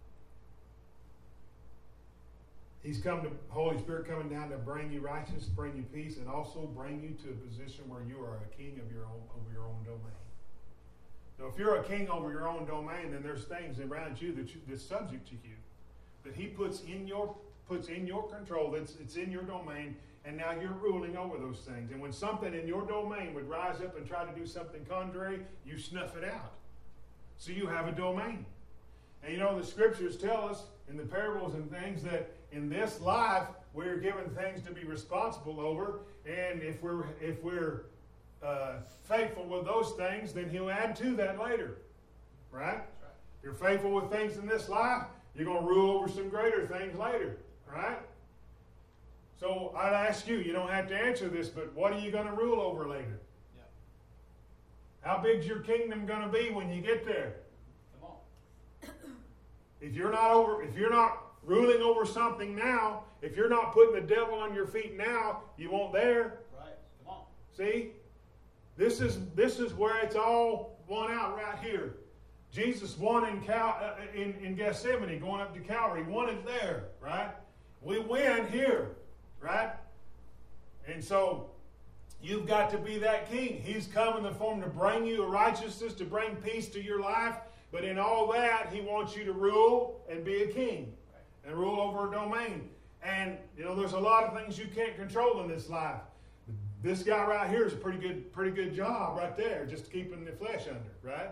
Holy Spirit coming down to bring you righteousness, bring you peace, and also bring you to a position where you are a king over your own domain. So if you're a king over your own domain, then there's things around you that's subject to you, that he puts in your control, it's in your domain, and now you're ruling over those things. And when something in your domain would rise up and try to do something contrary, you snuff it out. So you have a domain. And the scriptures tell us in the parables and things that in this life we're given things to be responsible over, and if we're faithful with those things, then he'll add to that later. Right? If you're faithful with things in this life, you're going to rule over some greater things later. Right? So I'd ask you don't have to answer this, but what are you going to rule over later? Yeah. How big's your kingdom going to be when you get there? Come on. If you're not ruling over something now, if you're not putting the devil on your feet now, you won't there. Right. Come on. See? This is where it's all won out right here. Jesus won in Gethsemane, going up to Calvary. He won it there, right? We win here, right? And so you've got to be that king. He's come in the form to bring you a righteousness, to bring peace to your life. But in all that, he wants you to rule and be a king and rule over a domain. And, there's a lot of things you can't control in this life. This guy right here is a pretty good job right there, just keeping the flesh under, right?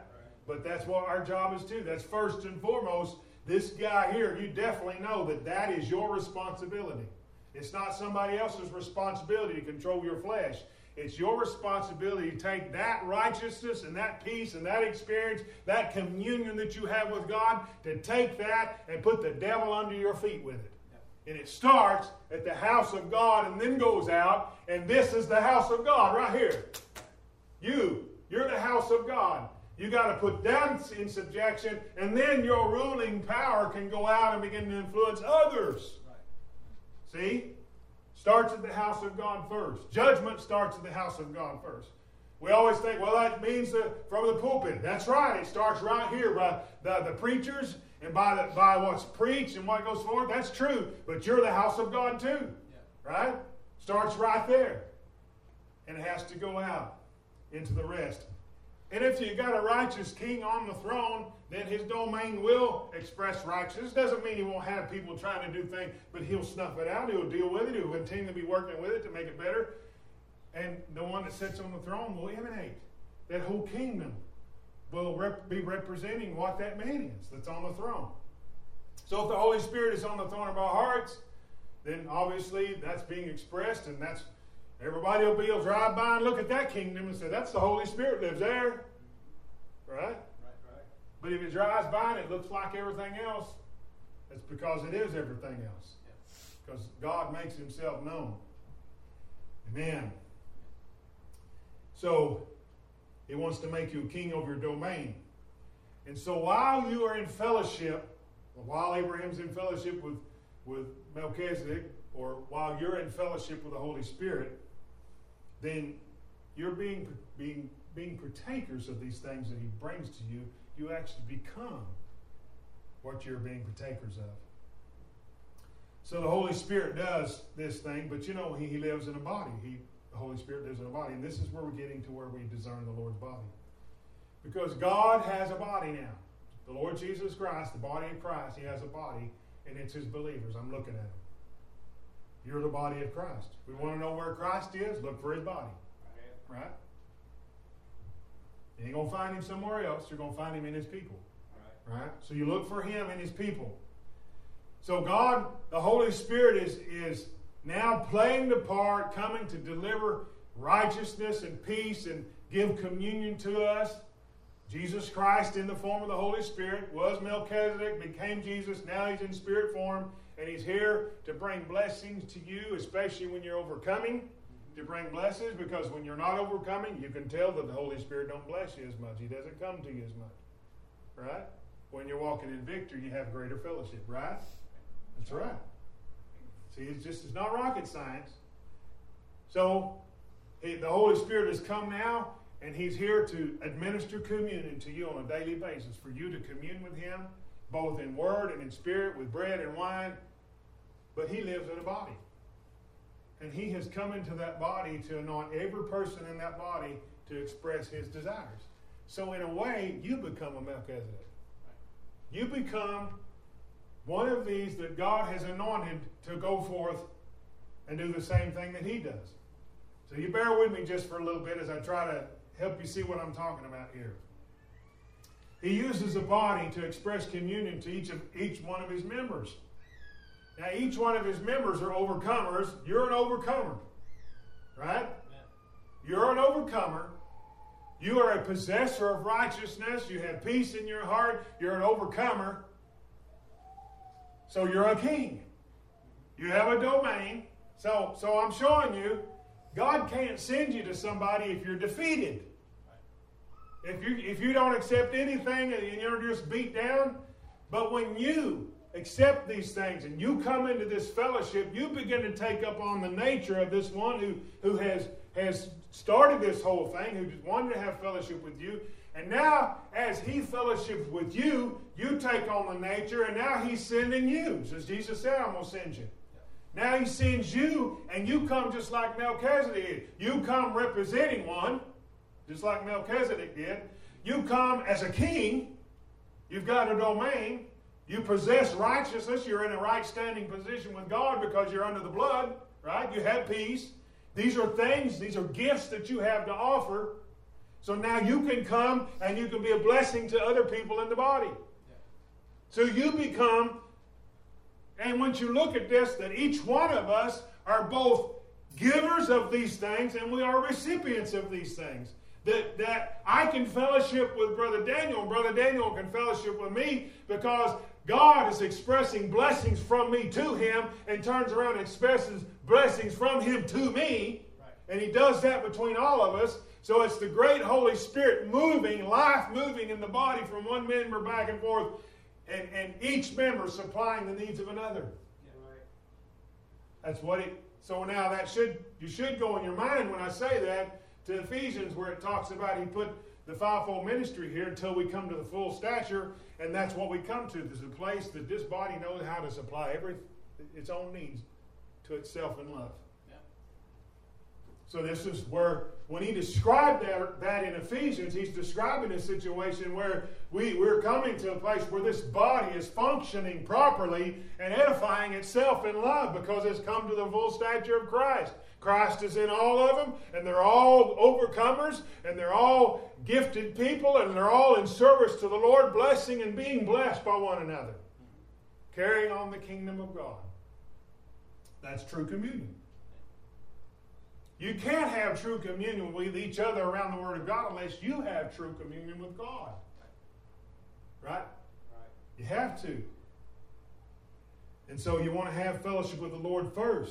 But that's what our job is too. That's first and foremost. This guy here, you definitely know that that is your responsibility. It's not somebody else's responsibility to control your flesh. It's your responsibility to take that righteousness and that peace and that experience, that communion that you have with God, to take that and put the devil under your feet with it. And it starts at the house of God and then goes out, and this is the house of God right here. You're the house of God. You got to put that in subjection, and then your ruling power can go out and begin to influence others. Right. See? Starts at the house of God first. Judgment starts at the house of God first. We always think, well, that means from the pulpit. That's right. It starts right here by the preachers and by what's preached and what goes forward. That's true. But you're the house of God too. Yeah. Right? Starts right there. And it has to go out into the rest. And if you got a righteous king on the throne, then his domain will express righteousness. Doesn't mean he won't have people trying to do things, but he'll snuff it out. He'll deal with it. He'll continue to be working with it to make it better. And the one that sits on the throne will emanate. That whole kingdom will be representing what that man is that's on the throne. So if the Holy Spirit is on the throne of our hearts, then obviously that's being expressed, and that's everybody will be able to drive by and look at that kingdom and say, that's the Holy Spirit lives there. Right? But if it drives by and it looks like everything else, it's because it is everything else. Because God makes himself known. Amen. So, he wants to make you a king over your domain. And so while you are in fellowship, while Abraham's in fellowship with Melchizedek, or while you're in fellowship with the Holy Spirit, then you're being partakers of these things that he brings to you. You actually become what you're being partakers of. So the Holy Spirit does this thing, but you know, he lives in a body. The Holy Spirit lives in a body. And this is where we're getting to where we discern the Lord's body. Because God has a body now. The Lord Jesus Christ, the body of Christ, he has a body, and it's his believers. I'm looking at him. You're the body of Christ. We want to know where Christ is, look for his body. Right? You ain't going to find him somewhere else. You're going to find him in his people. Right? So you look for him in his people. So God, the Holy Spirit is now playing the part, coming to deliver righteousness and peace and give communion to us. Jesus Christ in the form of the Holy Spirit was Melchizedek, became Jesus. Now he's in spirit form, and he's here to bring blessings to you, especially when you're overcoming, to bring blessings, because when you're not overcoming, you can tell that the Holy Spirit don't bless you as much. He doesn't come to you as much. Right? When you're walking in victory, you have greater fellowship. Right? That's right. See, it's not rocket science. So, the Holy Spirit has come now, and he's here to administer communion to you on a daily basis, for you to commune with him, both in word and in spirit, with bread and wine. But he lives in a body. And he has come into that body to anoint every person in that body to express his desires. So in a way, you become a Melchizedek. You become one of these that God has anointed to go forth and do the same thing that he does. So you bear with me just for a little bit as I try to help you see what I'm talking about here. He uses the body to express communion to each one of his members. Now, each one of his members are overcomers. You're an overcomer. Right? Yeah. You're an overcomer. You are a possessor of righteousness. You have peace in your heart. You're an overcomer. So you're a king. You have a domain. So I'm showing you, God can't send you to somebody if you're defeated. If you don't accept anything and you're just beat down. But when you accept these things and you come into this fellowship, you begin to take up on the nature of this one who has started this whole thing, who just wanted to have fellowship with you. And now, as he fellowships with you, you take on the nature, and now he's sending you. As Jesus said, I'm going to send you. Now he sends you, and you come just like Melchizedek. You come representing one, just like Melchizedek did. You come as a king. You've got a domain. You possess righteousness. You're in a right standing position with God because you're under the blood, right? You have peace. These are things, these are gifts that you have to offer. So now you can come and you can be a blessing to other people in the body. So you become, and once you look at this, that each one of us are both givers of these things and we are recipients of these things. That I can fellowship with Brother Daniel, and Brother Daniel can fellowship with me because God is expressing blessings from me to him and turns around and expresses blessings from him to me. Right. And he does that between all of us. So it's the great Holy Spirit moving, life moving in the body from one member back and forth, and each member supplying the needs of another. Yeah, right. That's what it. So now you should go in your mind when I say that to Ephesians, where it talks about he put the fivefold ministry here until we come to the full stature, and that's what we come to. There's a place that this body knows how to supply its own needs to itself in love. Yeah. So this is where, when he described that in Ephesians, he's describing a situation where we're coming to a place where this body is functioning properly and edifying itself in love because it's come to the full stature of Christ. Christ is in all of them, and they're all overcomers, and they're all gifted people, and they're all in service to the Lord, blessing and being blessed by one another, carrying on the kingdom of God. That's true communion. You can't have true communion with each other around the Word of God unless you have true communion with God. Right? You have to. And so you want to have fellowship with the Lord first.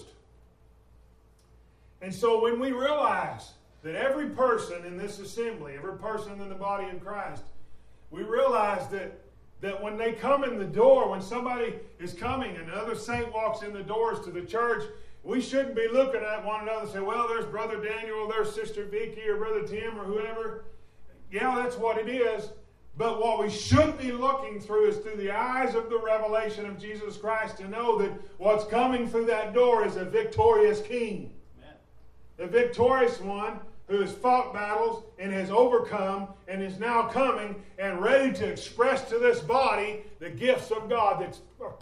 And so when we realize that every person in this assembly, every person in the body of Christ, we realize that when they come in the door, when somebody is coming and another saint walks in the doors to the church, we shouldn't be looking at one another and say, well, there's Brother Daniel, there's Sister Vicky, or Brother Tim, or whoever. Yeah, that's what it is. But what we should be looking through is through the eyes of the revelation of Jesus Christ to know that what's coming through that door is a victorious king. The victorious one who has fought battles and has overcome and is now coming and ready to express to this body the gifts of God that's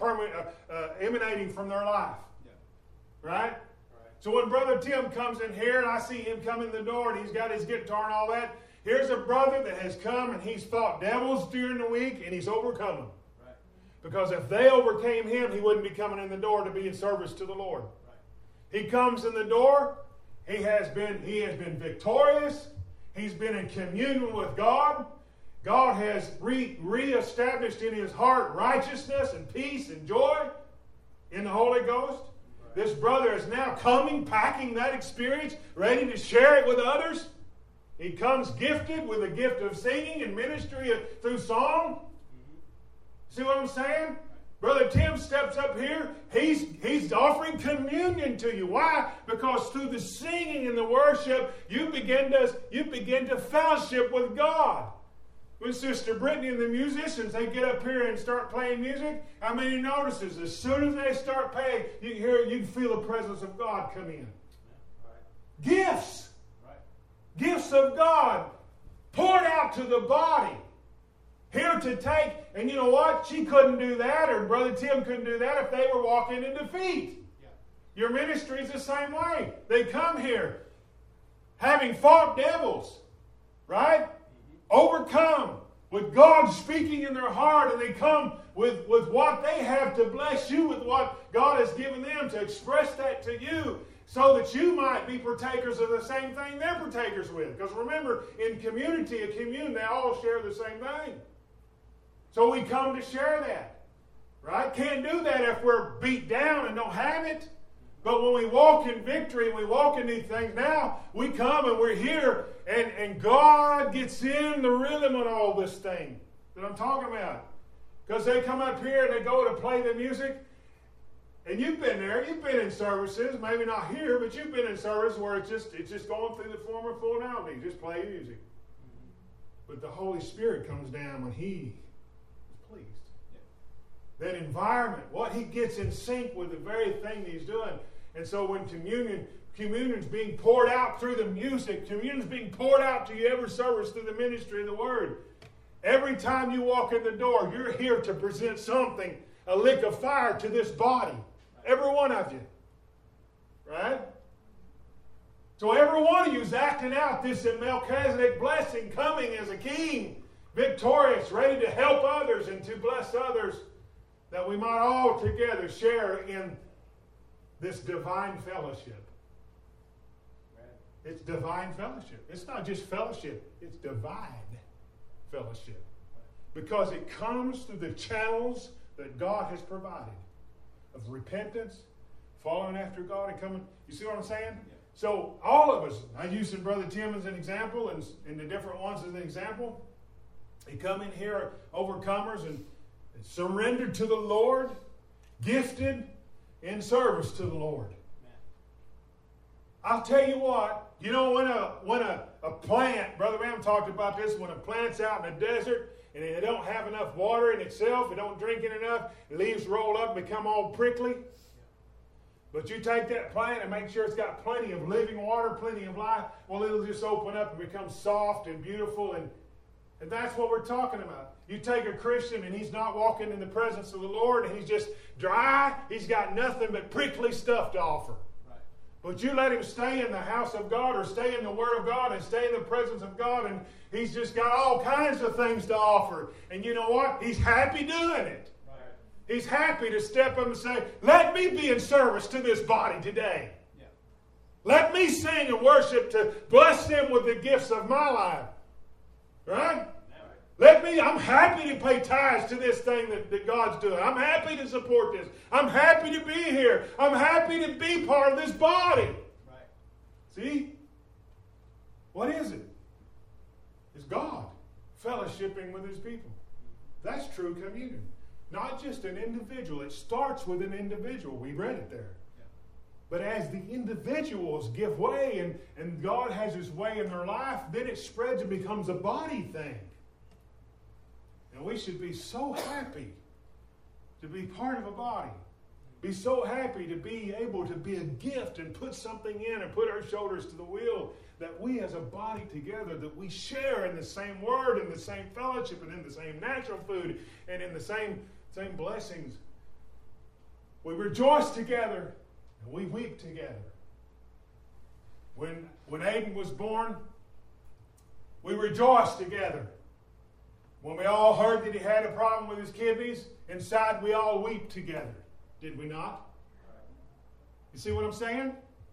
emanating from their life. Yeah. Right? So when Brother Tim comes in here and I see him come in the door and he's got his guitar and all that, here's a brother that has come and he's fought devils during the week and he's overcome them. Right. Because if they overcame him, he wouldn't be coming in the door to be in service to the Lord. Right. He comes in the door. He has been victorious. He's been in communion with God. God has reestablished in his heart righteousness and peace and joy in the Holy Ghost. Right. This brother is now coming, packing that experience, ready to share it with others. He comes gifted with a gift of singing and ministry through song. See what I'm saying? Brother Tim steps up here. He's offering communion to you. Why? Because through the singing and the worship, you begin to fellowship with God. When Sister Brittany and the musicians, they get up here and start playing music, how many notices? As soon as they start playing, you can feel the presence of God come in. Right. Gifts. Right. Gifts of God poured out to the body. Here to take, and you know what? She couldn't do that, or Brother Tim couldn't do that if they were walking in defeat. Yeah. Your ministry is the same way. They come here having fought devils, right? Mm-hmm. Overcome with God speaking in their heart, and they come with what they have to bless you with what God has given them to express that to you so that you might be partakers of the same thing they're partakers with. Because remember, in community, a commune, they all share the same thing. So we come to share that, right? Can't do that if we're beat down and don't have it. But when we walk in victory and we walk in these things now, we come and we're here and God gets in the rhythm of all this thing that I'm talking about. Because they come up here and they go to play the music. And you've been there. You've been in services, maybe not here, but you've been in service where it's just going through the form of full melody. Just play music. But the Holy Spirit comes down when He pleased. Yeah. That environment, what he gets in sync with the very thing he's doing. And so when communion's being poured out through the music, communion's being poured out to you every service through the ministry of the Word. Every time you walk in the door, you're here to present something, a lick of fire to this body. Every one of you. Right? So every one of you is acting out this Melchizedek blessing, coming as a king, victorious, ready to help others and to bless others, that we might all together share in this divine fellowship. It's divine fellowship. It's not just fellowship, it's divine fellowship. Because it comes through the channels that God has provided of repentance, following after God and coming. You see what I'm saying? Yeah. So all of us, I used Brother Tim as an example and the different ones as an example. They come in here overcomers and surrendered to the Lord, gifted in service to the Lord. I'll tell you what, you know, when a plant, Brother Bam talked about this, when a plant's out in the desert and it don't have enough water in itself, it don't drink it enough, the leaves roll up and become all prickly. But you take that plant and make sure it's got plenty of living water, plenty of life, well, it'll just open up and become soft and beautiful, and that's what we're talking about. You take a Christian and he's not walking in the presence of the Lord and he's just dry, he's got nothing but prickly stuff to offer. But you let him stay in the house of God or stay in the Word of God and stay in the presence of God, and he's just got all kinds of things to offer. And you know what? He's happy doing it. Right. He's happy to step up and say, let me be in service to this body today. Yeah. Let me sing and worship to bless them with the gifts of my life. Right? I'm happy to pay tithes to this thing that God's doing. I'm happy to support this. I'm happy to be here. I'm happy to be part of this body. Right. See? What is it? It's God fellowshipping with His people. That's true communion. Not just an individual. It starts with an individual. We read it there. Yeah. But as the individuals give way and God has His way in their life, then it spreads and becomes a body thing. And we should be so happy to be part of a body. Be so happy to be able to be a gift and put something in and put our shoulders to the wheel, that we as a body together, that we share in the same word, in the same fellowship, and in the same natural food, and in the same blessings. We rejoice together and we weep together. When Aiden was born, we rejoiced together. When we all heard that he had a problem with his kidneys, inside we all weep together. Did we not? You see what I'm saying?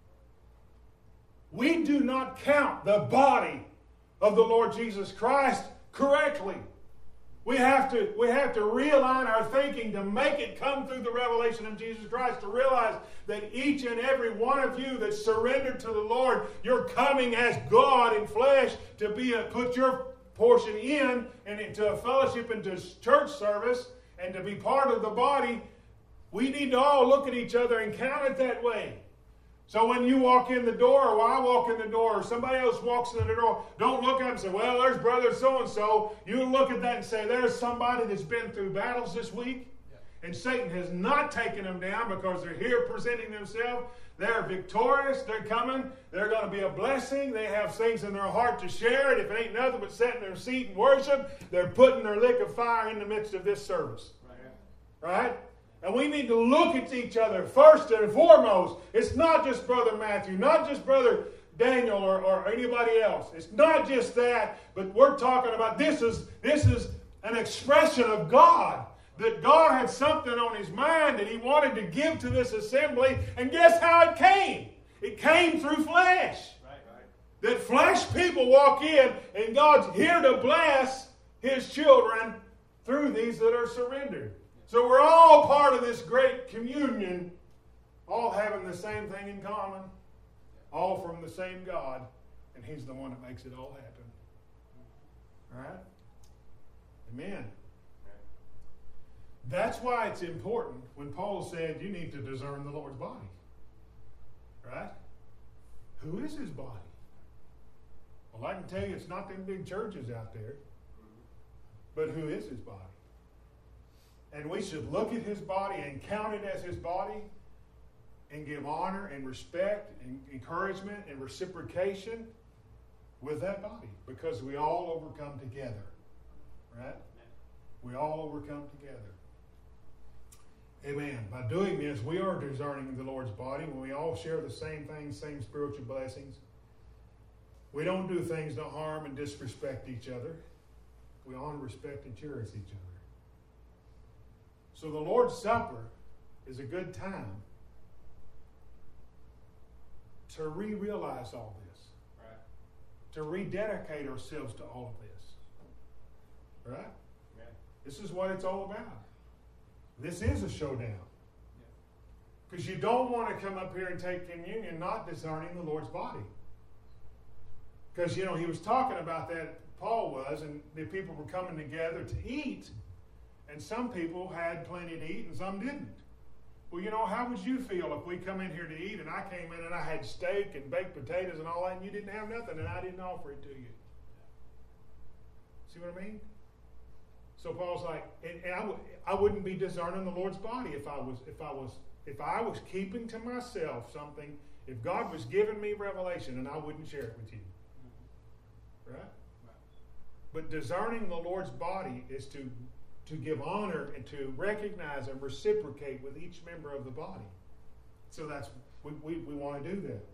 We do not count the body of the Lord Jesus Christ correctly. We have to realign our thinking to make it come through the revelation of Jesus Christ, to realize that each and every one of you that's surrendered to the Lord, you're coming as God in flesh to put your portion in and into a fellowship, into church service, and to be part of the body. We need to all look at each other and count it that way. So when you walk in the door, or I walk in the door, or somebody else walks in the door, don't look up and say, well, there's brother so-and-so. You look at that and say, there's somebody that's been through battles this week, and Satan has not taken them down because they're here presenting themselves. They're victorious. They're coming. They're going to be a blessing. They have things in their heart to share. And if it ain't nothing but sitting in their seat and worship, they're putting their lick of fire in the midst of this service. Right? And we need to look at each other first and foremost. It's not just Brother Matthew, not just Brother Daniel or anybody else. It's not just that, but we're talking about this is an expression of God. That God had something on His mind that He wanted to give to this assembly. And guess how it came? It came through flesh. Right. That flesh people walk in and God's here to bless His children through these that are surrendered. So we're all part of this great communion, all having the same thing in common, all from the same God, and He's the one that makes it all happen. All right? Amen. That's why it's important when Paul said you need to discern the Lord's body. Right? Who is His body? Well, I can tell you it's not them big churches out there. But who is His body? And we should look at His body and count it as His body and give honor and respect and encouragement and reciprocation with that body, because we all overcome together. Right? We all overcome together. Amen. By doing this, we are discerning the Lord's body when we all share the same things, same spiritual blessings. We don't do things to harm and disrespect each other. We honor, respect, and cherish each other. So the Lord's Supper is a good time to realize all this. Right. To rededicate ourselves to all of this. Right? Yeah. This is what it's all about. This is a showdown. Because you don't want to come up here and take communion not discerning the Lord's body. Because, he was talking about that, Paul was, and the people were coming together to eat, and some people had plenty to eat and some didn't. Well, how would you feel if we come in here to eat and I came in and I had steak and baked potatoes and all that and you didn't have nothing and I didn't offer it to you? See what I mean? So Paul's like, and I wouldn't be discerning the Lord's body if I was keeping to myself something, if God was giving me revelation and I wouldn't share it with you. Right? But discerning the Lord's body is to give honor and to recognize and reciprocate with each member of the body. So that's we want to do that.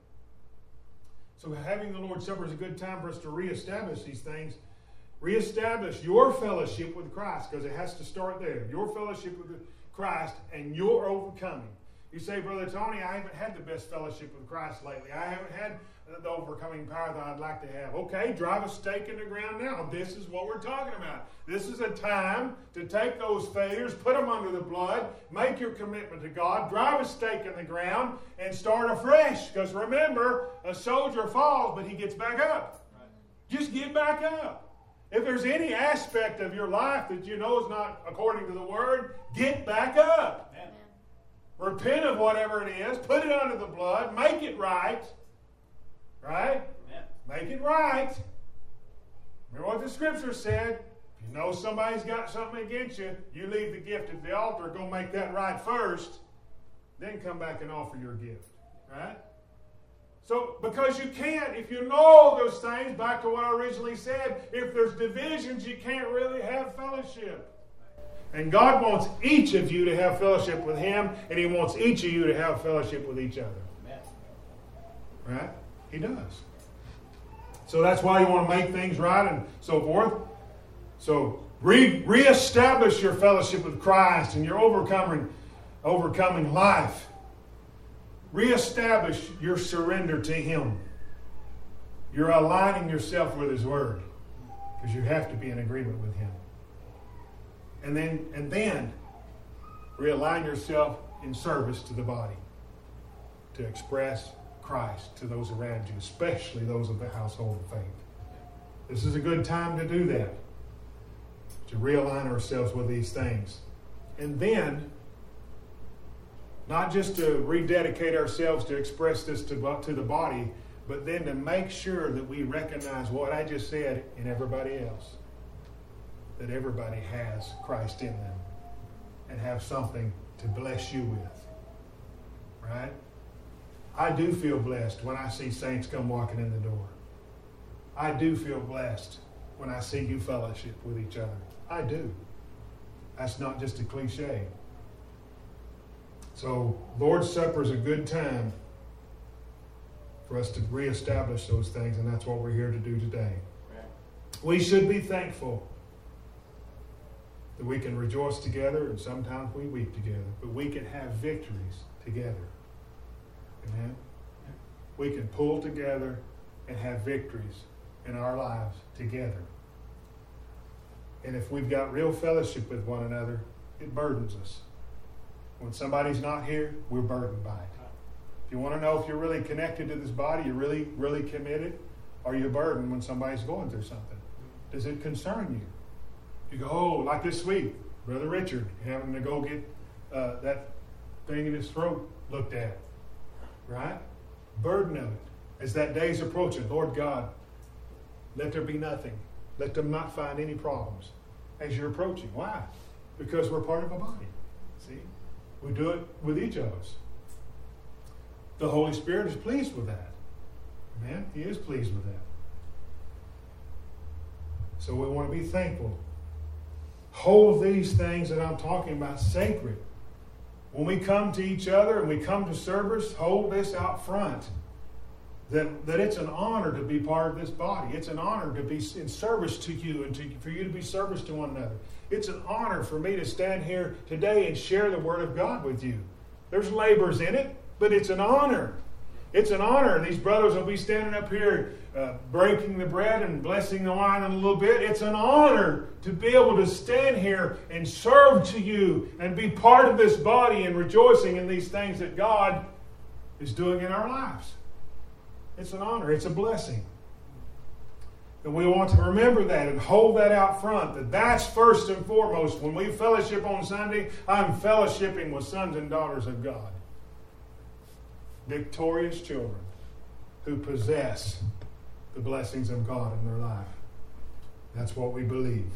So having the Lord's Supper is a good time for us to reestablish these things. Reestablish your fellowship with Christ, because it has to start there. Your fellowship with Christ and your overcoming. You say, Brother Tony, I haven't had the best fellowship with Christ lately. I haven't had the overcoming power that I'd like to have. Okay, drive a stake in the ground now. This is what we're talking about. This is a time to take those failures, put them under the blood, make your commitment to God, drive a stake in the ground, and start afresh. Because remember, a soldier falls, but he gets back up. Right. Just get back up. If there's any aspect of your life that you know is not according to the Word, get back up. Amen. Repent of whatever it is, put it under the blood, make it right. Right? Amen. Make it right. Remember what the Scripture said. If you know somebody's got something against you, you leave the gift at the altar, go make that right first, then come back and offer your gift. Right? So, because you can't, if you know those things, back to what I originally said, if there's divisions, you can't really have fellowship. And God wants each of you to have fellowship with Him, and He wants each of you to have fellowship with each other. Amen. Right? He does. So that's why you want to make things right and so forth. So reestablish your fellowship with Christ and your overcoming life. Reestablish your surrender to Him. You're aligning yourself with His Word, because you have to be in agreement with Him. And then realign yourself in service to the body, to express Christ to those around you, especially those of the household of faith. This is a good time to do that, to realign ourselves with these things. And then, not just to rededicate ourselves to express this to the body, but then to make sure that we recognize what I just said in everybody else. That everybody has Christ in them and have something to bless you with. Right? I do feel blessed when I see saints come walking in the door. I do feel blessed when I see you fellowship with each other. I do. That's not just a cliche. So, Lord's Supper is a good time for us to reestablish those things, and that's what we're here to do today. We should be thankful that we can rejoice together, and sometimes we weep together, but we can have victories together. Amen? We can pull together and have victories in our lives together. And if we've got real fellowship with one another, it burdens us. When somebody's not here, we're burdened by it. If you want to know if you're really connected to this body, you're really, really committed, or you're burdened when somebody's going through something. Does it concern you? You go, oh, like this week, Brother Richard having to go get that thing in his throat looked at. Right? Burden of it. As that day's approaching, Lord God, let there be nothing. Let them not find any problems as you're approaching. Why? Because we're part of a body. See? We do it with each of us. The Holy Spirit is pleased with that. Amen? He is pleased with that. So we want to be thankful. Hold these things that I'm talking about sacred. When we come to each other and we come to service, hold this out front. that it's an honor to be part of this body. It's an honor to be in service to you and for you to be service to one another. It's an honor for me to stand here today and share the Word of God with you. There's labors in it, but it's an honor. It's an honor. These brothers will be standing up here breaking the bread and blessing the wine in a little bit. It's an honor to be able to stand here and serve to you and be part of this body and rejoicing in these things that God is doing in our lives. It's an honor. It's a blessing. And we want to remember that and hold that out front, that's first and foremost. When we fellowship on Sunday, I'm fellowshipping with sons and daughters of God. Victorious children who possess the blessings of God in their life. That's what we believe.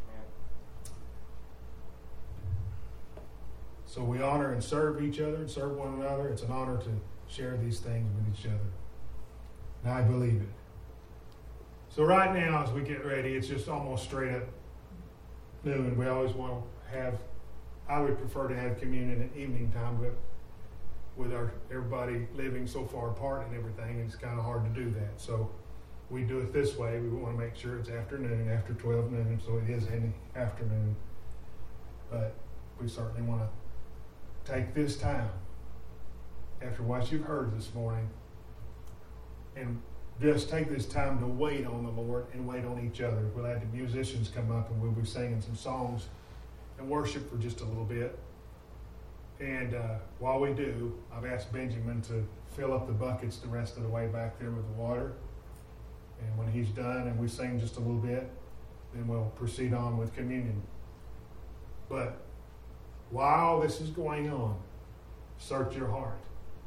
So we honor and serve each other and serve one another. It's an honor to share these things with each other. And I believe it. So right now, as we get ready, it's just almost straight up noon. We always want to have, I would prefer to have communion at evening time, but with everybody living so far apart and everything, it's kind of hard to do that. So we do it this way. We want to make sure it's afternoon, after 12 noon, so it is in the afternoon. But we certainly want to take this time, after what you've heard this morning, and just take this time to wait on the Lord and wait on each other. We'll have the musicians come up and we'll be singing some songs and worship for just a little bit. And while we do, I've asked Benjamin to fill up the buckets the rest of the way back there with the water. And when he's done and we sing just a little bit, then we'll proceed on with communion. But while this is going on, search your heart.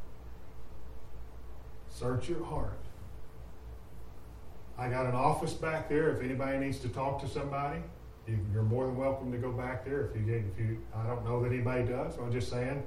Search your heart. I got an office back there. If anybody needs to talk to somebody, you're more than welcome to go back there. If you, I don't know that anybody does. So I'm just saying,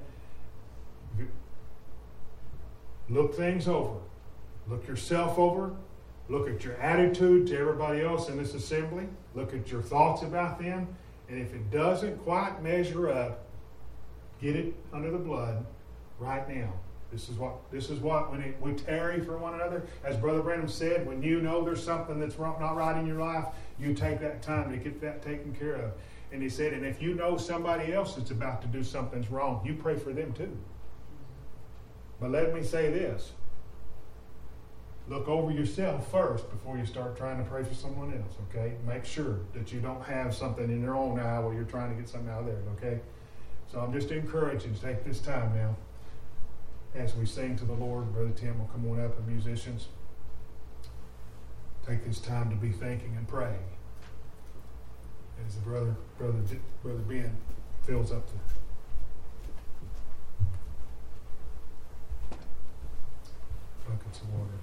look things over. Look yourself over. Look at your attitude to everybody else in this assembly. Look at your thoughts about them. And if it doesn't quite measure up, get it under the blood right now. This is what when we tarry for one another, as Brother Branham said, when you know there's something that's not right in your life, you take that time to get that taken care of. And he said, and if you know somebody else that's about to do something's wrong, you pray for them too. But let me say this. Look over yourself first before you start trying to pray for someone else, okay? Make sure that you don't have something in your own eye while you're trying to get something out of there, okay? So I'm just encouraging you to take this time now. As we sing to the Lord, Brother Tim will come on up, and musicians. Take this time to be thinking and praying. As the brother Ben fills up the buckets of water.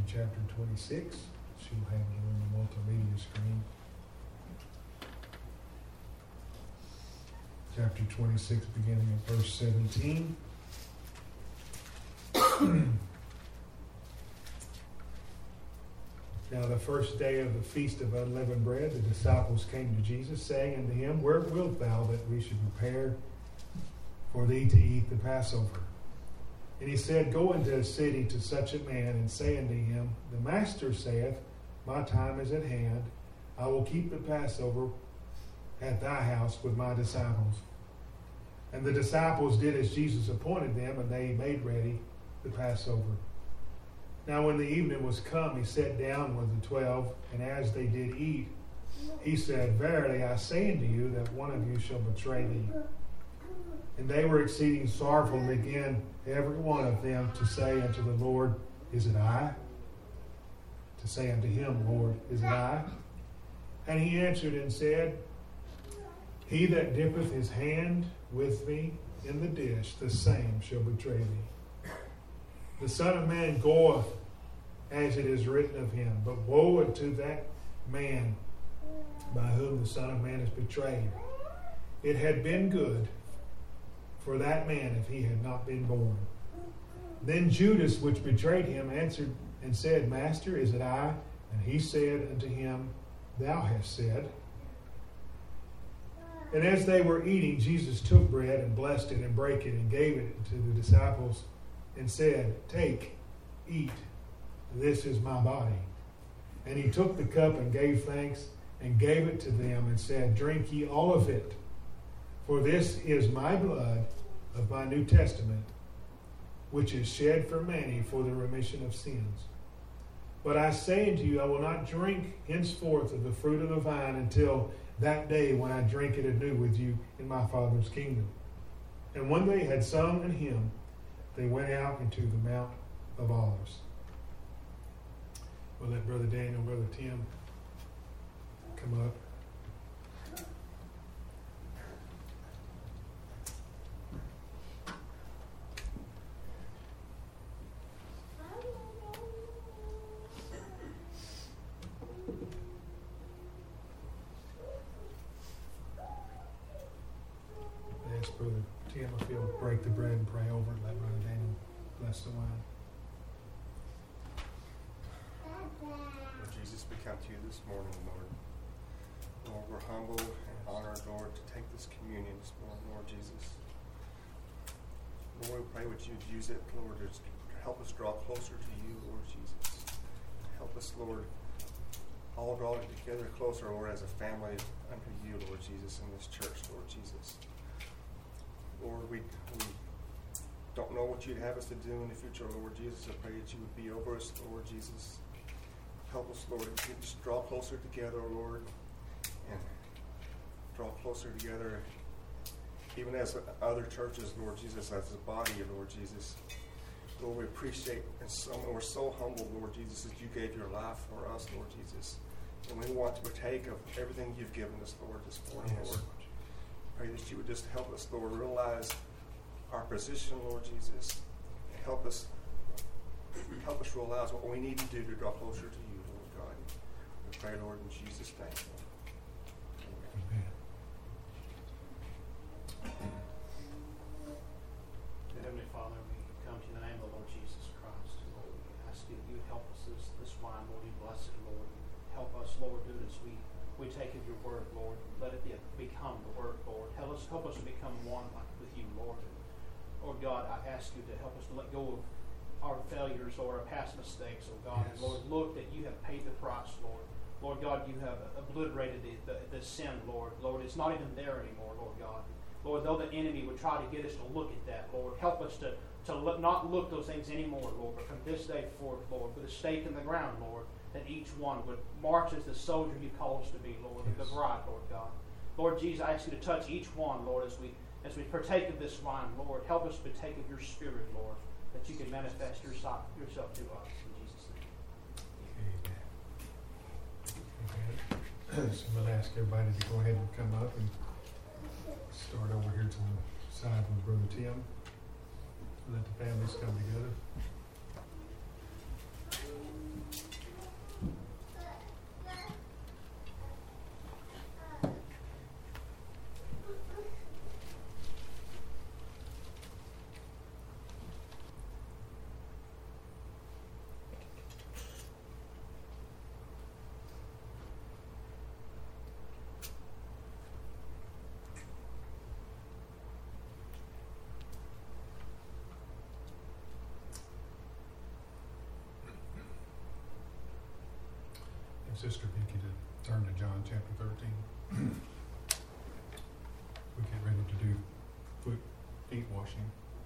chapter 26. She'll have it on the multimedia screen. Chapter 26, beginning at verse 17. Now the first day of the feast of unleavened bread, the disciples came to Jesus, saying unto him, Where wilt thou that we should prepare for thee to eat the Passover? And he said, Go into a city to such a man, and say unto him, The Master saith, My time is at hand. I will keep the Passover at thy house with my disciples. And the disciples did as Jesus appointed them, and they made ready the Passover. Now when the evening was come, he sat down with the 12, and as they did eat, he said, Verily I say unto you, that one of you shall betray thee. And they were exceeding sorrowful, and began every one of them to say unto the Lord, Is it I? To say unto him, Lord, is it I? And he answered and said, He that dippeth his hand with me in the dish, the same shall betray thee. The Son of Man goeth as it is written of him, but woe unto that man by whom the Son of Man is betrayed. It had been good for that man if he had not been born. Then Judas, which betrayed him, answered and said, Master, is it I? And he said unto him, Thou hast said. And as they were eating, Jesus took bread and blessed it and brake it and gave it to the disciples and said, Take, eat, this is my body. And he took the cup and gave thanks and gave it to them and said, Drink ye all of it, for this is my blood of my New Testament, which is shed for many for the remission of sins. But I say unto you, I will not drink henceforth of the fruit of the vine until that day when I drink it anew with you in my Father's kingdom. And when they had sung an hymn, they went out into the Mount of Olives. We'll let Brother Daniel and Brother Tim come up. Ask Brother Tim if he'll break the bread and pray over it. Let Brother Daniel bless the wine. Lord Jesus, we come to you this morning, Lord. Lord, we're humble and honored, Lord, to take this communion this morning, Lord Jesus. Lord, we pray that you'd use it, Lord, to help us draw closer to you, Lord Jesus. Help us, Lord, all draw together closer, Lord, as a family unto you, Lord Jesus, in this church, Lord Jesus. Lord, we don't know what you'd have us to do in the future, Lord Jesus. I pray that you would be over us, Lord Jesus. Help us, Lord, to just draw closer together, Lord, and draw closer together, even as other churches, Lord Jesus, as a body, Lord Jesus. Lord, we appreciate and we're so humble, Lord Jesus, that you gave your life for us, Lord Jesus. And we want to partake of everything you've given us, Lord, this morning, Lord. Pray that you would just help us, Lord, realize our position, Lord Jesus. And help us realize what we need to do to draw closer to you, Lord God. We pray, Lord, in Jesus' name. Amen. Heavenly Father, we come to you in the name of the Lord Jesus Christ. Lord, we ask you that you help us this wine, Lord. You bless it, Lord. Help us, Lord, do it as we take of your word, Lord. Let it become the word, Lord. Help us to become one with you, Lord. Lord God, I ask you to help us to let go of our failures or our past mistakes, oh God. Yes. And Lord, look that you have paid the price, Lord. Lord God, you have obliterated the sin, Lord. Lord, it's not even there anymore, Lord God. Lord, though the enemy would try to get us to look at that, Lord, help us to not look those things anymore, Lord, but from this day forth, Lord, with a stake in the ground, Lord, that each one would march as the soldier you call us to be, Lord, Yes. the bride, Lord God. Lord Jesus, I ask you to touch each one, Lord, as we partake of this wine, Lord. Help us partake of your Spirit, Lord, that you can manifest yourself to us. In Jesus' name. Amen. So I'm going to ask everybody to go ahead and come up and start over here to the side with Brother Tim. Let the families come together. Sister Vicky to turn to John chapter 13. We get ready to do feet washing.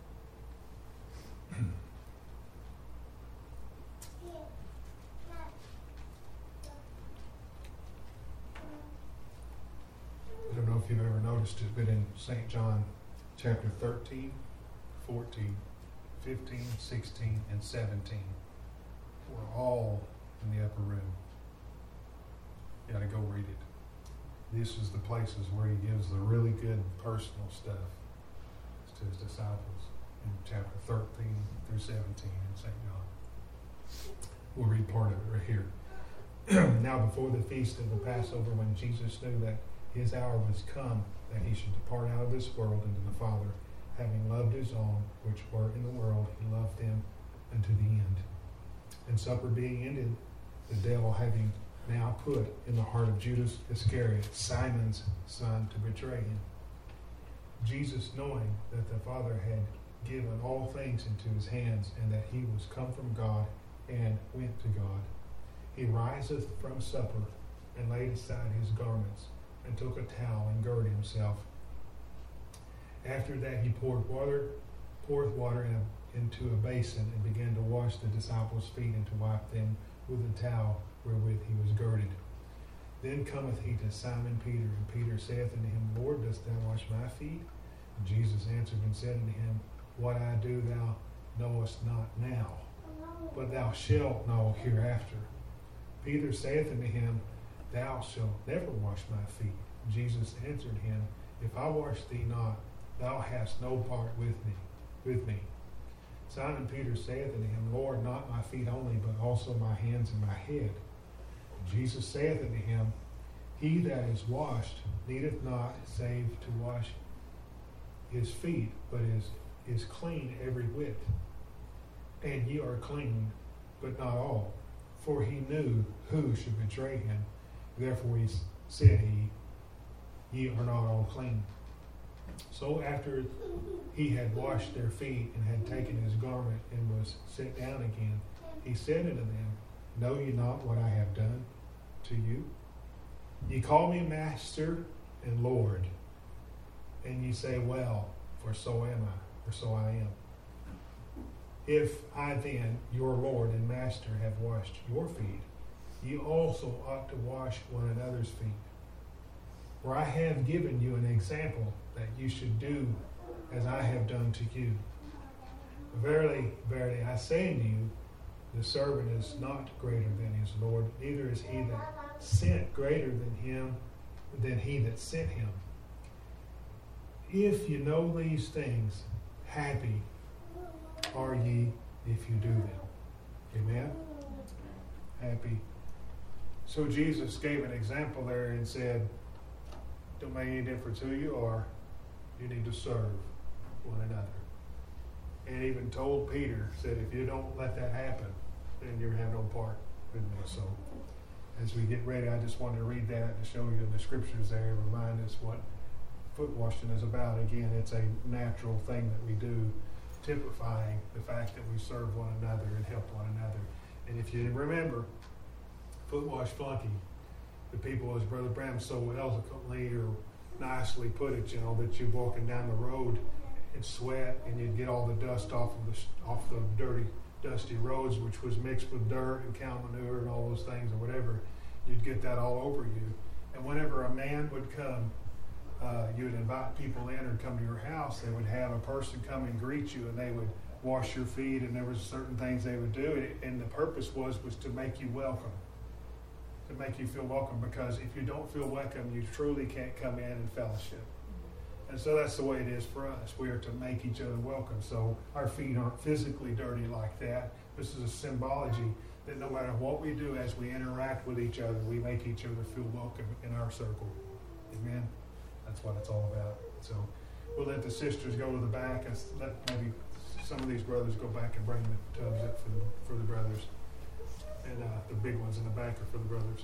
I don't know if you've ever noticed it, but in St. John chapter 13, 14, 15, 16, and 17, we're all in the upper room. You gotta go read it. This is the places where he gives the really good personal stuff to his disciples in chapter 13 through 17 in St. John. We'll read part of it right here. Now before the feast of the Passover, when Jesus knew that his hour was come, that he should depart out of this world into the Father, having loved his own which were in the world, he loved them unto the end. And supper being ended, the devil having now put in the heart of Judas Iscariot, Simon's son, to betray him. Jesus, knowing that the Father had given all things into his hands, and that he was come from God and went to God, he riseth from supper, and laid aside his garments, and took a towel, and girded himself. After that he poureth water into a basin, and began to wash the disciples' feet, and to wipe them with the towel wherewith he was girded. Then cometh he to Simon Peter, and Peter saith unto him, Lord, dost thou wash my feet? And Jesus answered and said unto him, What I do thou knowest not now, but thou shalt know hereafter. Peter saith unto him, Thou shalt never wash my feet. Jesus answered him, If I wash thee not, thou hast no part with me. Simon Peter saith unto him, Lord, not my feet only, but also my hands and my head. And Jesus saith unto him, He that is washed needeth not save to wash his feet, but is clean every whit. And ye are clean, but not all. For he knew who should betray him. Therefore said he, Ye are not all clean. So after he had washed their feet, and had taken his garment, and was set down again, he said unto them, Know ye not what I have done to you? Ye call me Master and Lord, and ye say, Well, for so am I, or so I am. If I then, your Lord and Master, have washed your feet, ye also ought to wash one another's feet. For I have given you an example, that you should do as I have done to you. Verily, verily, I say unto you, the servant is not greater than his Lord, neither is he that sent greater than he that sent him. If you know these things, happy are ye if you do them. Amen? Happy. So Jesus gave an example there and said, don't make any difference who you are, you need to serve one another. And even told Peter, said, if you don't let that happen, then you have no part with me. So as we get ready, I just wanted to read that to show you the scriptures there, remind us what foot washing is about. Again, it's a natural thing that we do, typifying the fact that we serve one another and help one another. And if you remember, foot wash flunky, the people, as Brother Bram so eloquently or nicely put it, that you're walking down the road and sweat, and you'd get all the dust off the dirty, dusty roads, which was mixed with dirt and cow manure and all those things or whatever. You'd get that all over you. And whenever a man would come, you would invite people in or come to your house. They would have a person come and greet you, and they would wash your feet, and there was certain things they would do. And the purpose was to make you welcome, to make you feel welcome, because if you don't feel welcome, you truly can't come in and fellowship. And so that's the way it is for us. We are to make each other welcome. So our feet aren't physically dirty like that. This is a symbology that no matter what we do as we interact with each other, we make each other feel welcome in our circle. Amen? That's what it's all about. So we'll let the sisters go to the back. And let maybe some of these brothers go back and bring the tubs up for the brothers. And the big ones in the back are for the brothers.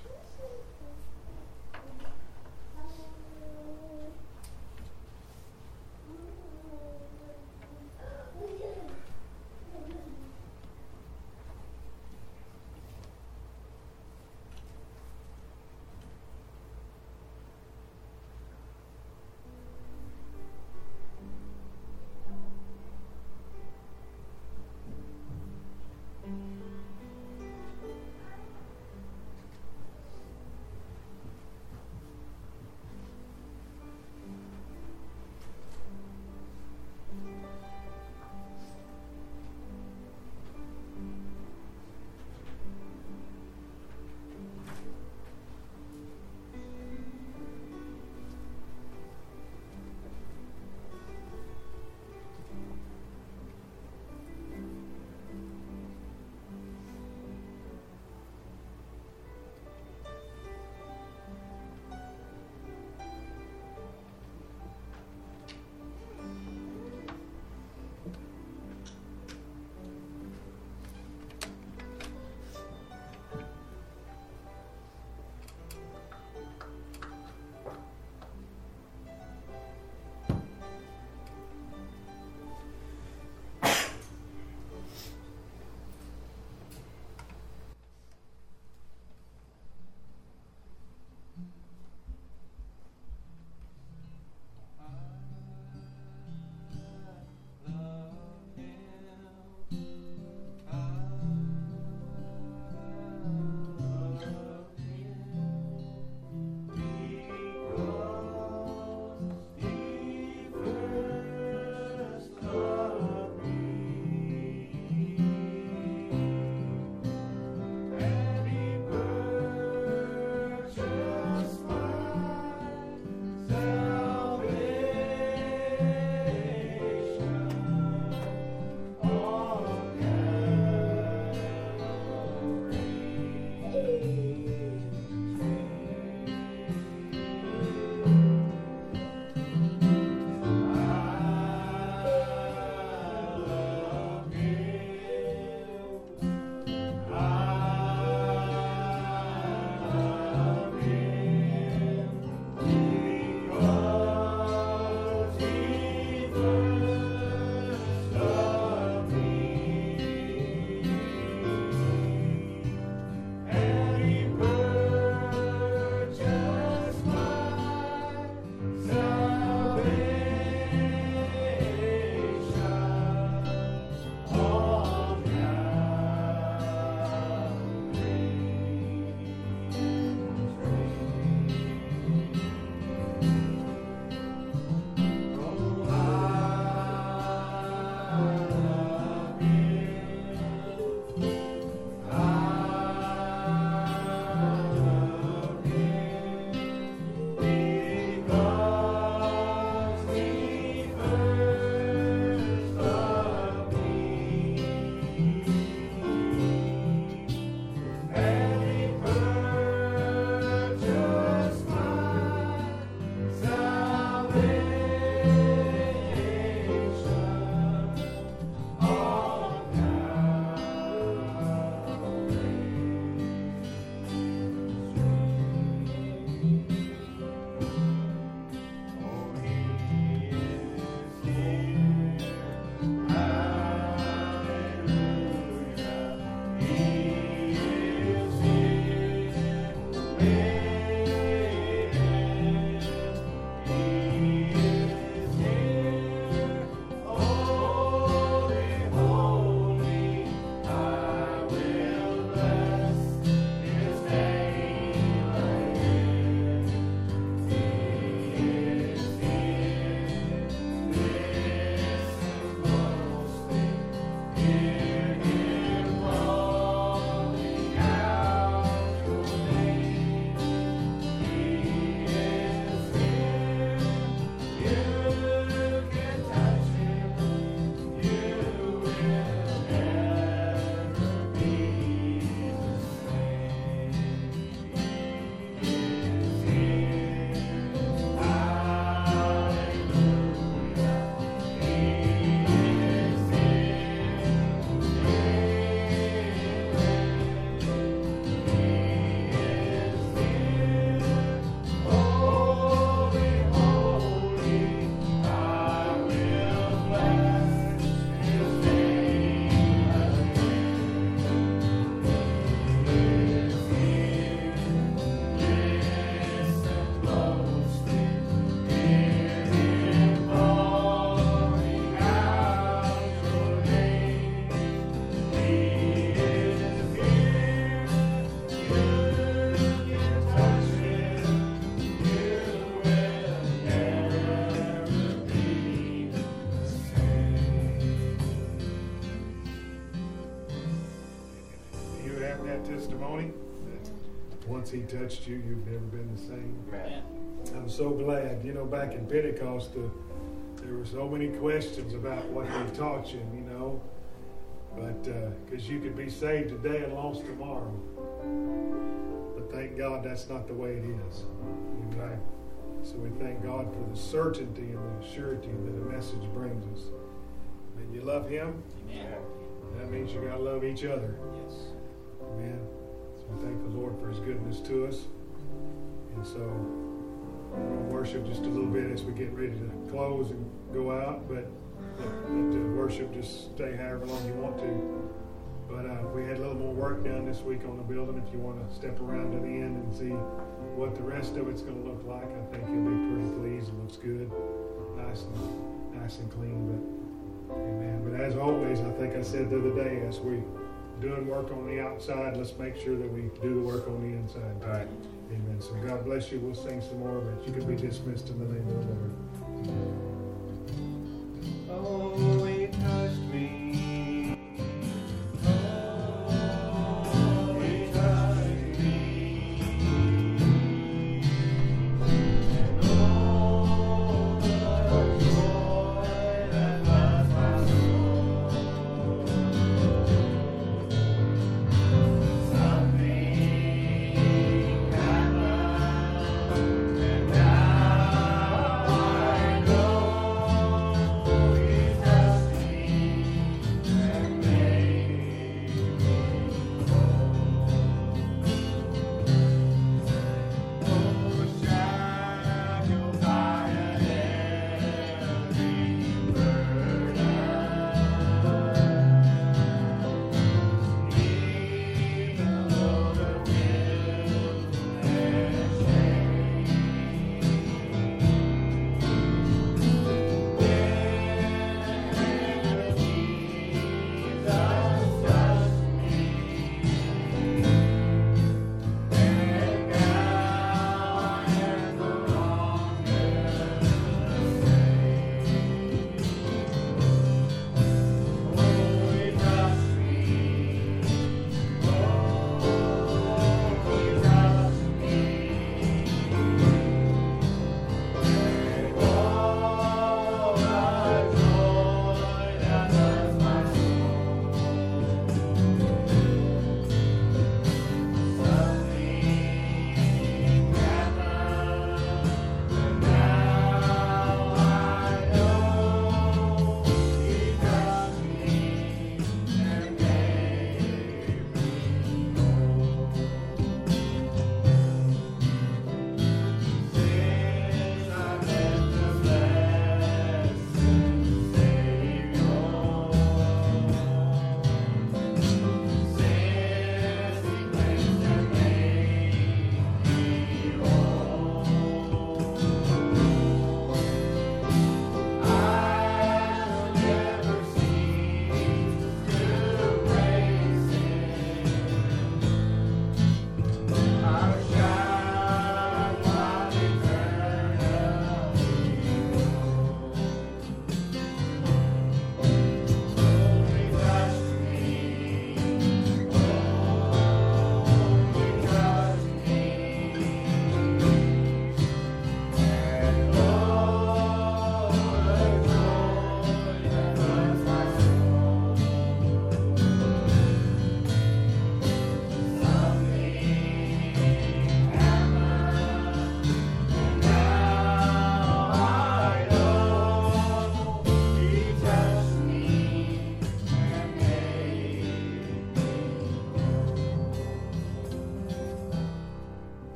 testimony that once he touched you, you've never been the same. Amen. I'm so glad. You know, back in Pentecost, there were so many questions about what they taught you, you know. But because you could be saved today and lost tomorrow. But thank God that's not the way it is. Amen. So we thank God for the certainty and the surety that the message brings us. And you love Him, Amen. that means you got to love each other. Yes. Amen. So we thank the Lord for His goodness to us. And so we're going to worship just a little bit as we get ready to close and go out. But let the worship just stay however long you want to. But we had a little more work done this week on the building. If you want to step around to the end and see what the rest of it's going to look like, I think you'll be pretty pleased. It looks good, nice and clean. But amen. But as always, I think I said the other day, as we doing work on the outside, let's make sure that we do the work on the inside. All right. Amen. So God bless you. We'll sing some more, but you can be dismissed in the name of the Lord.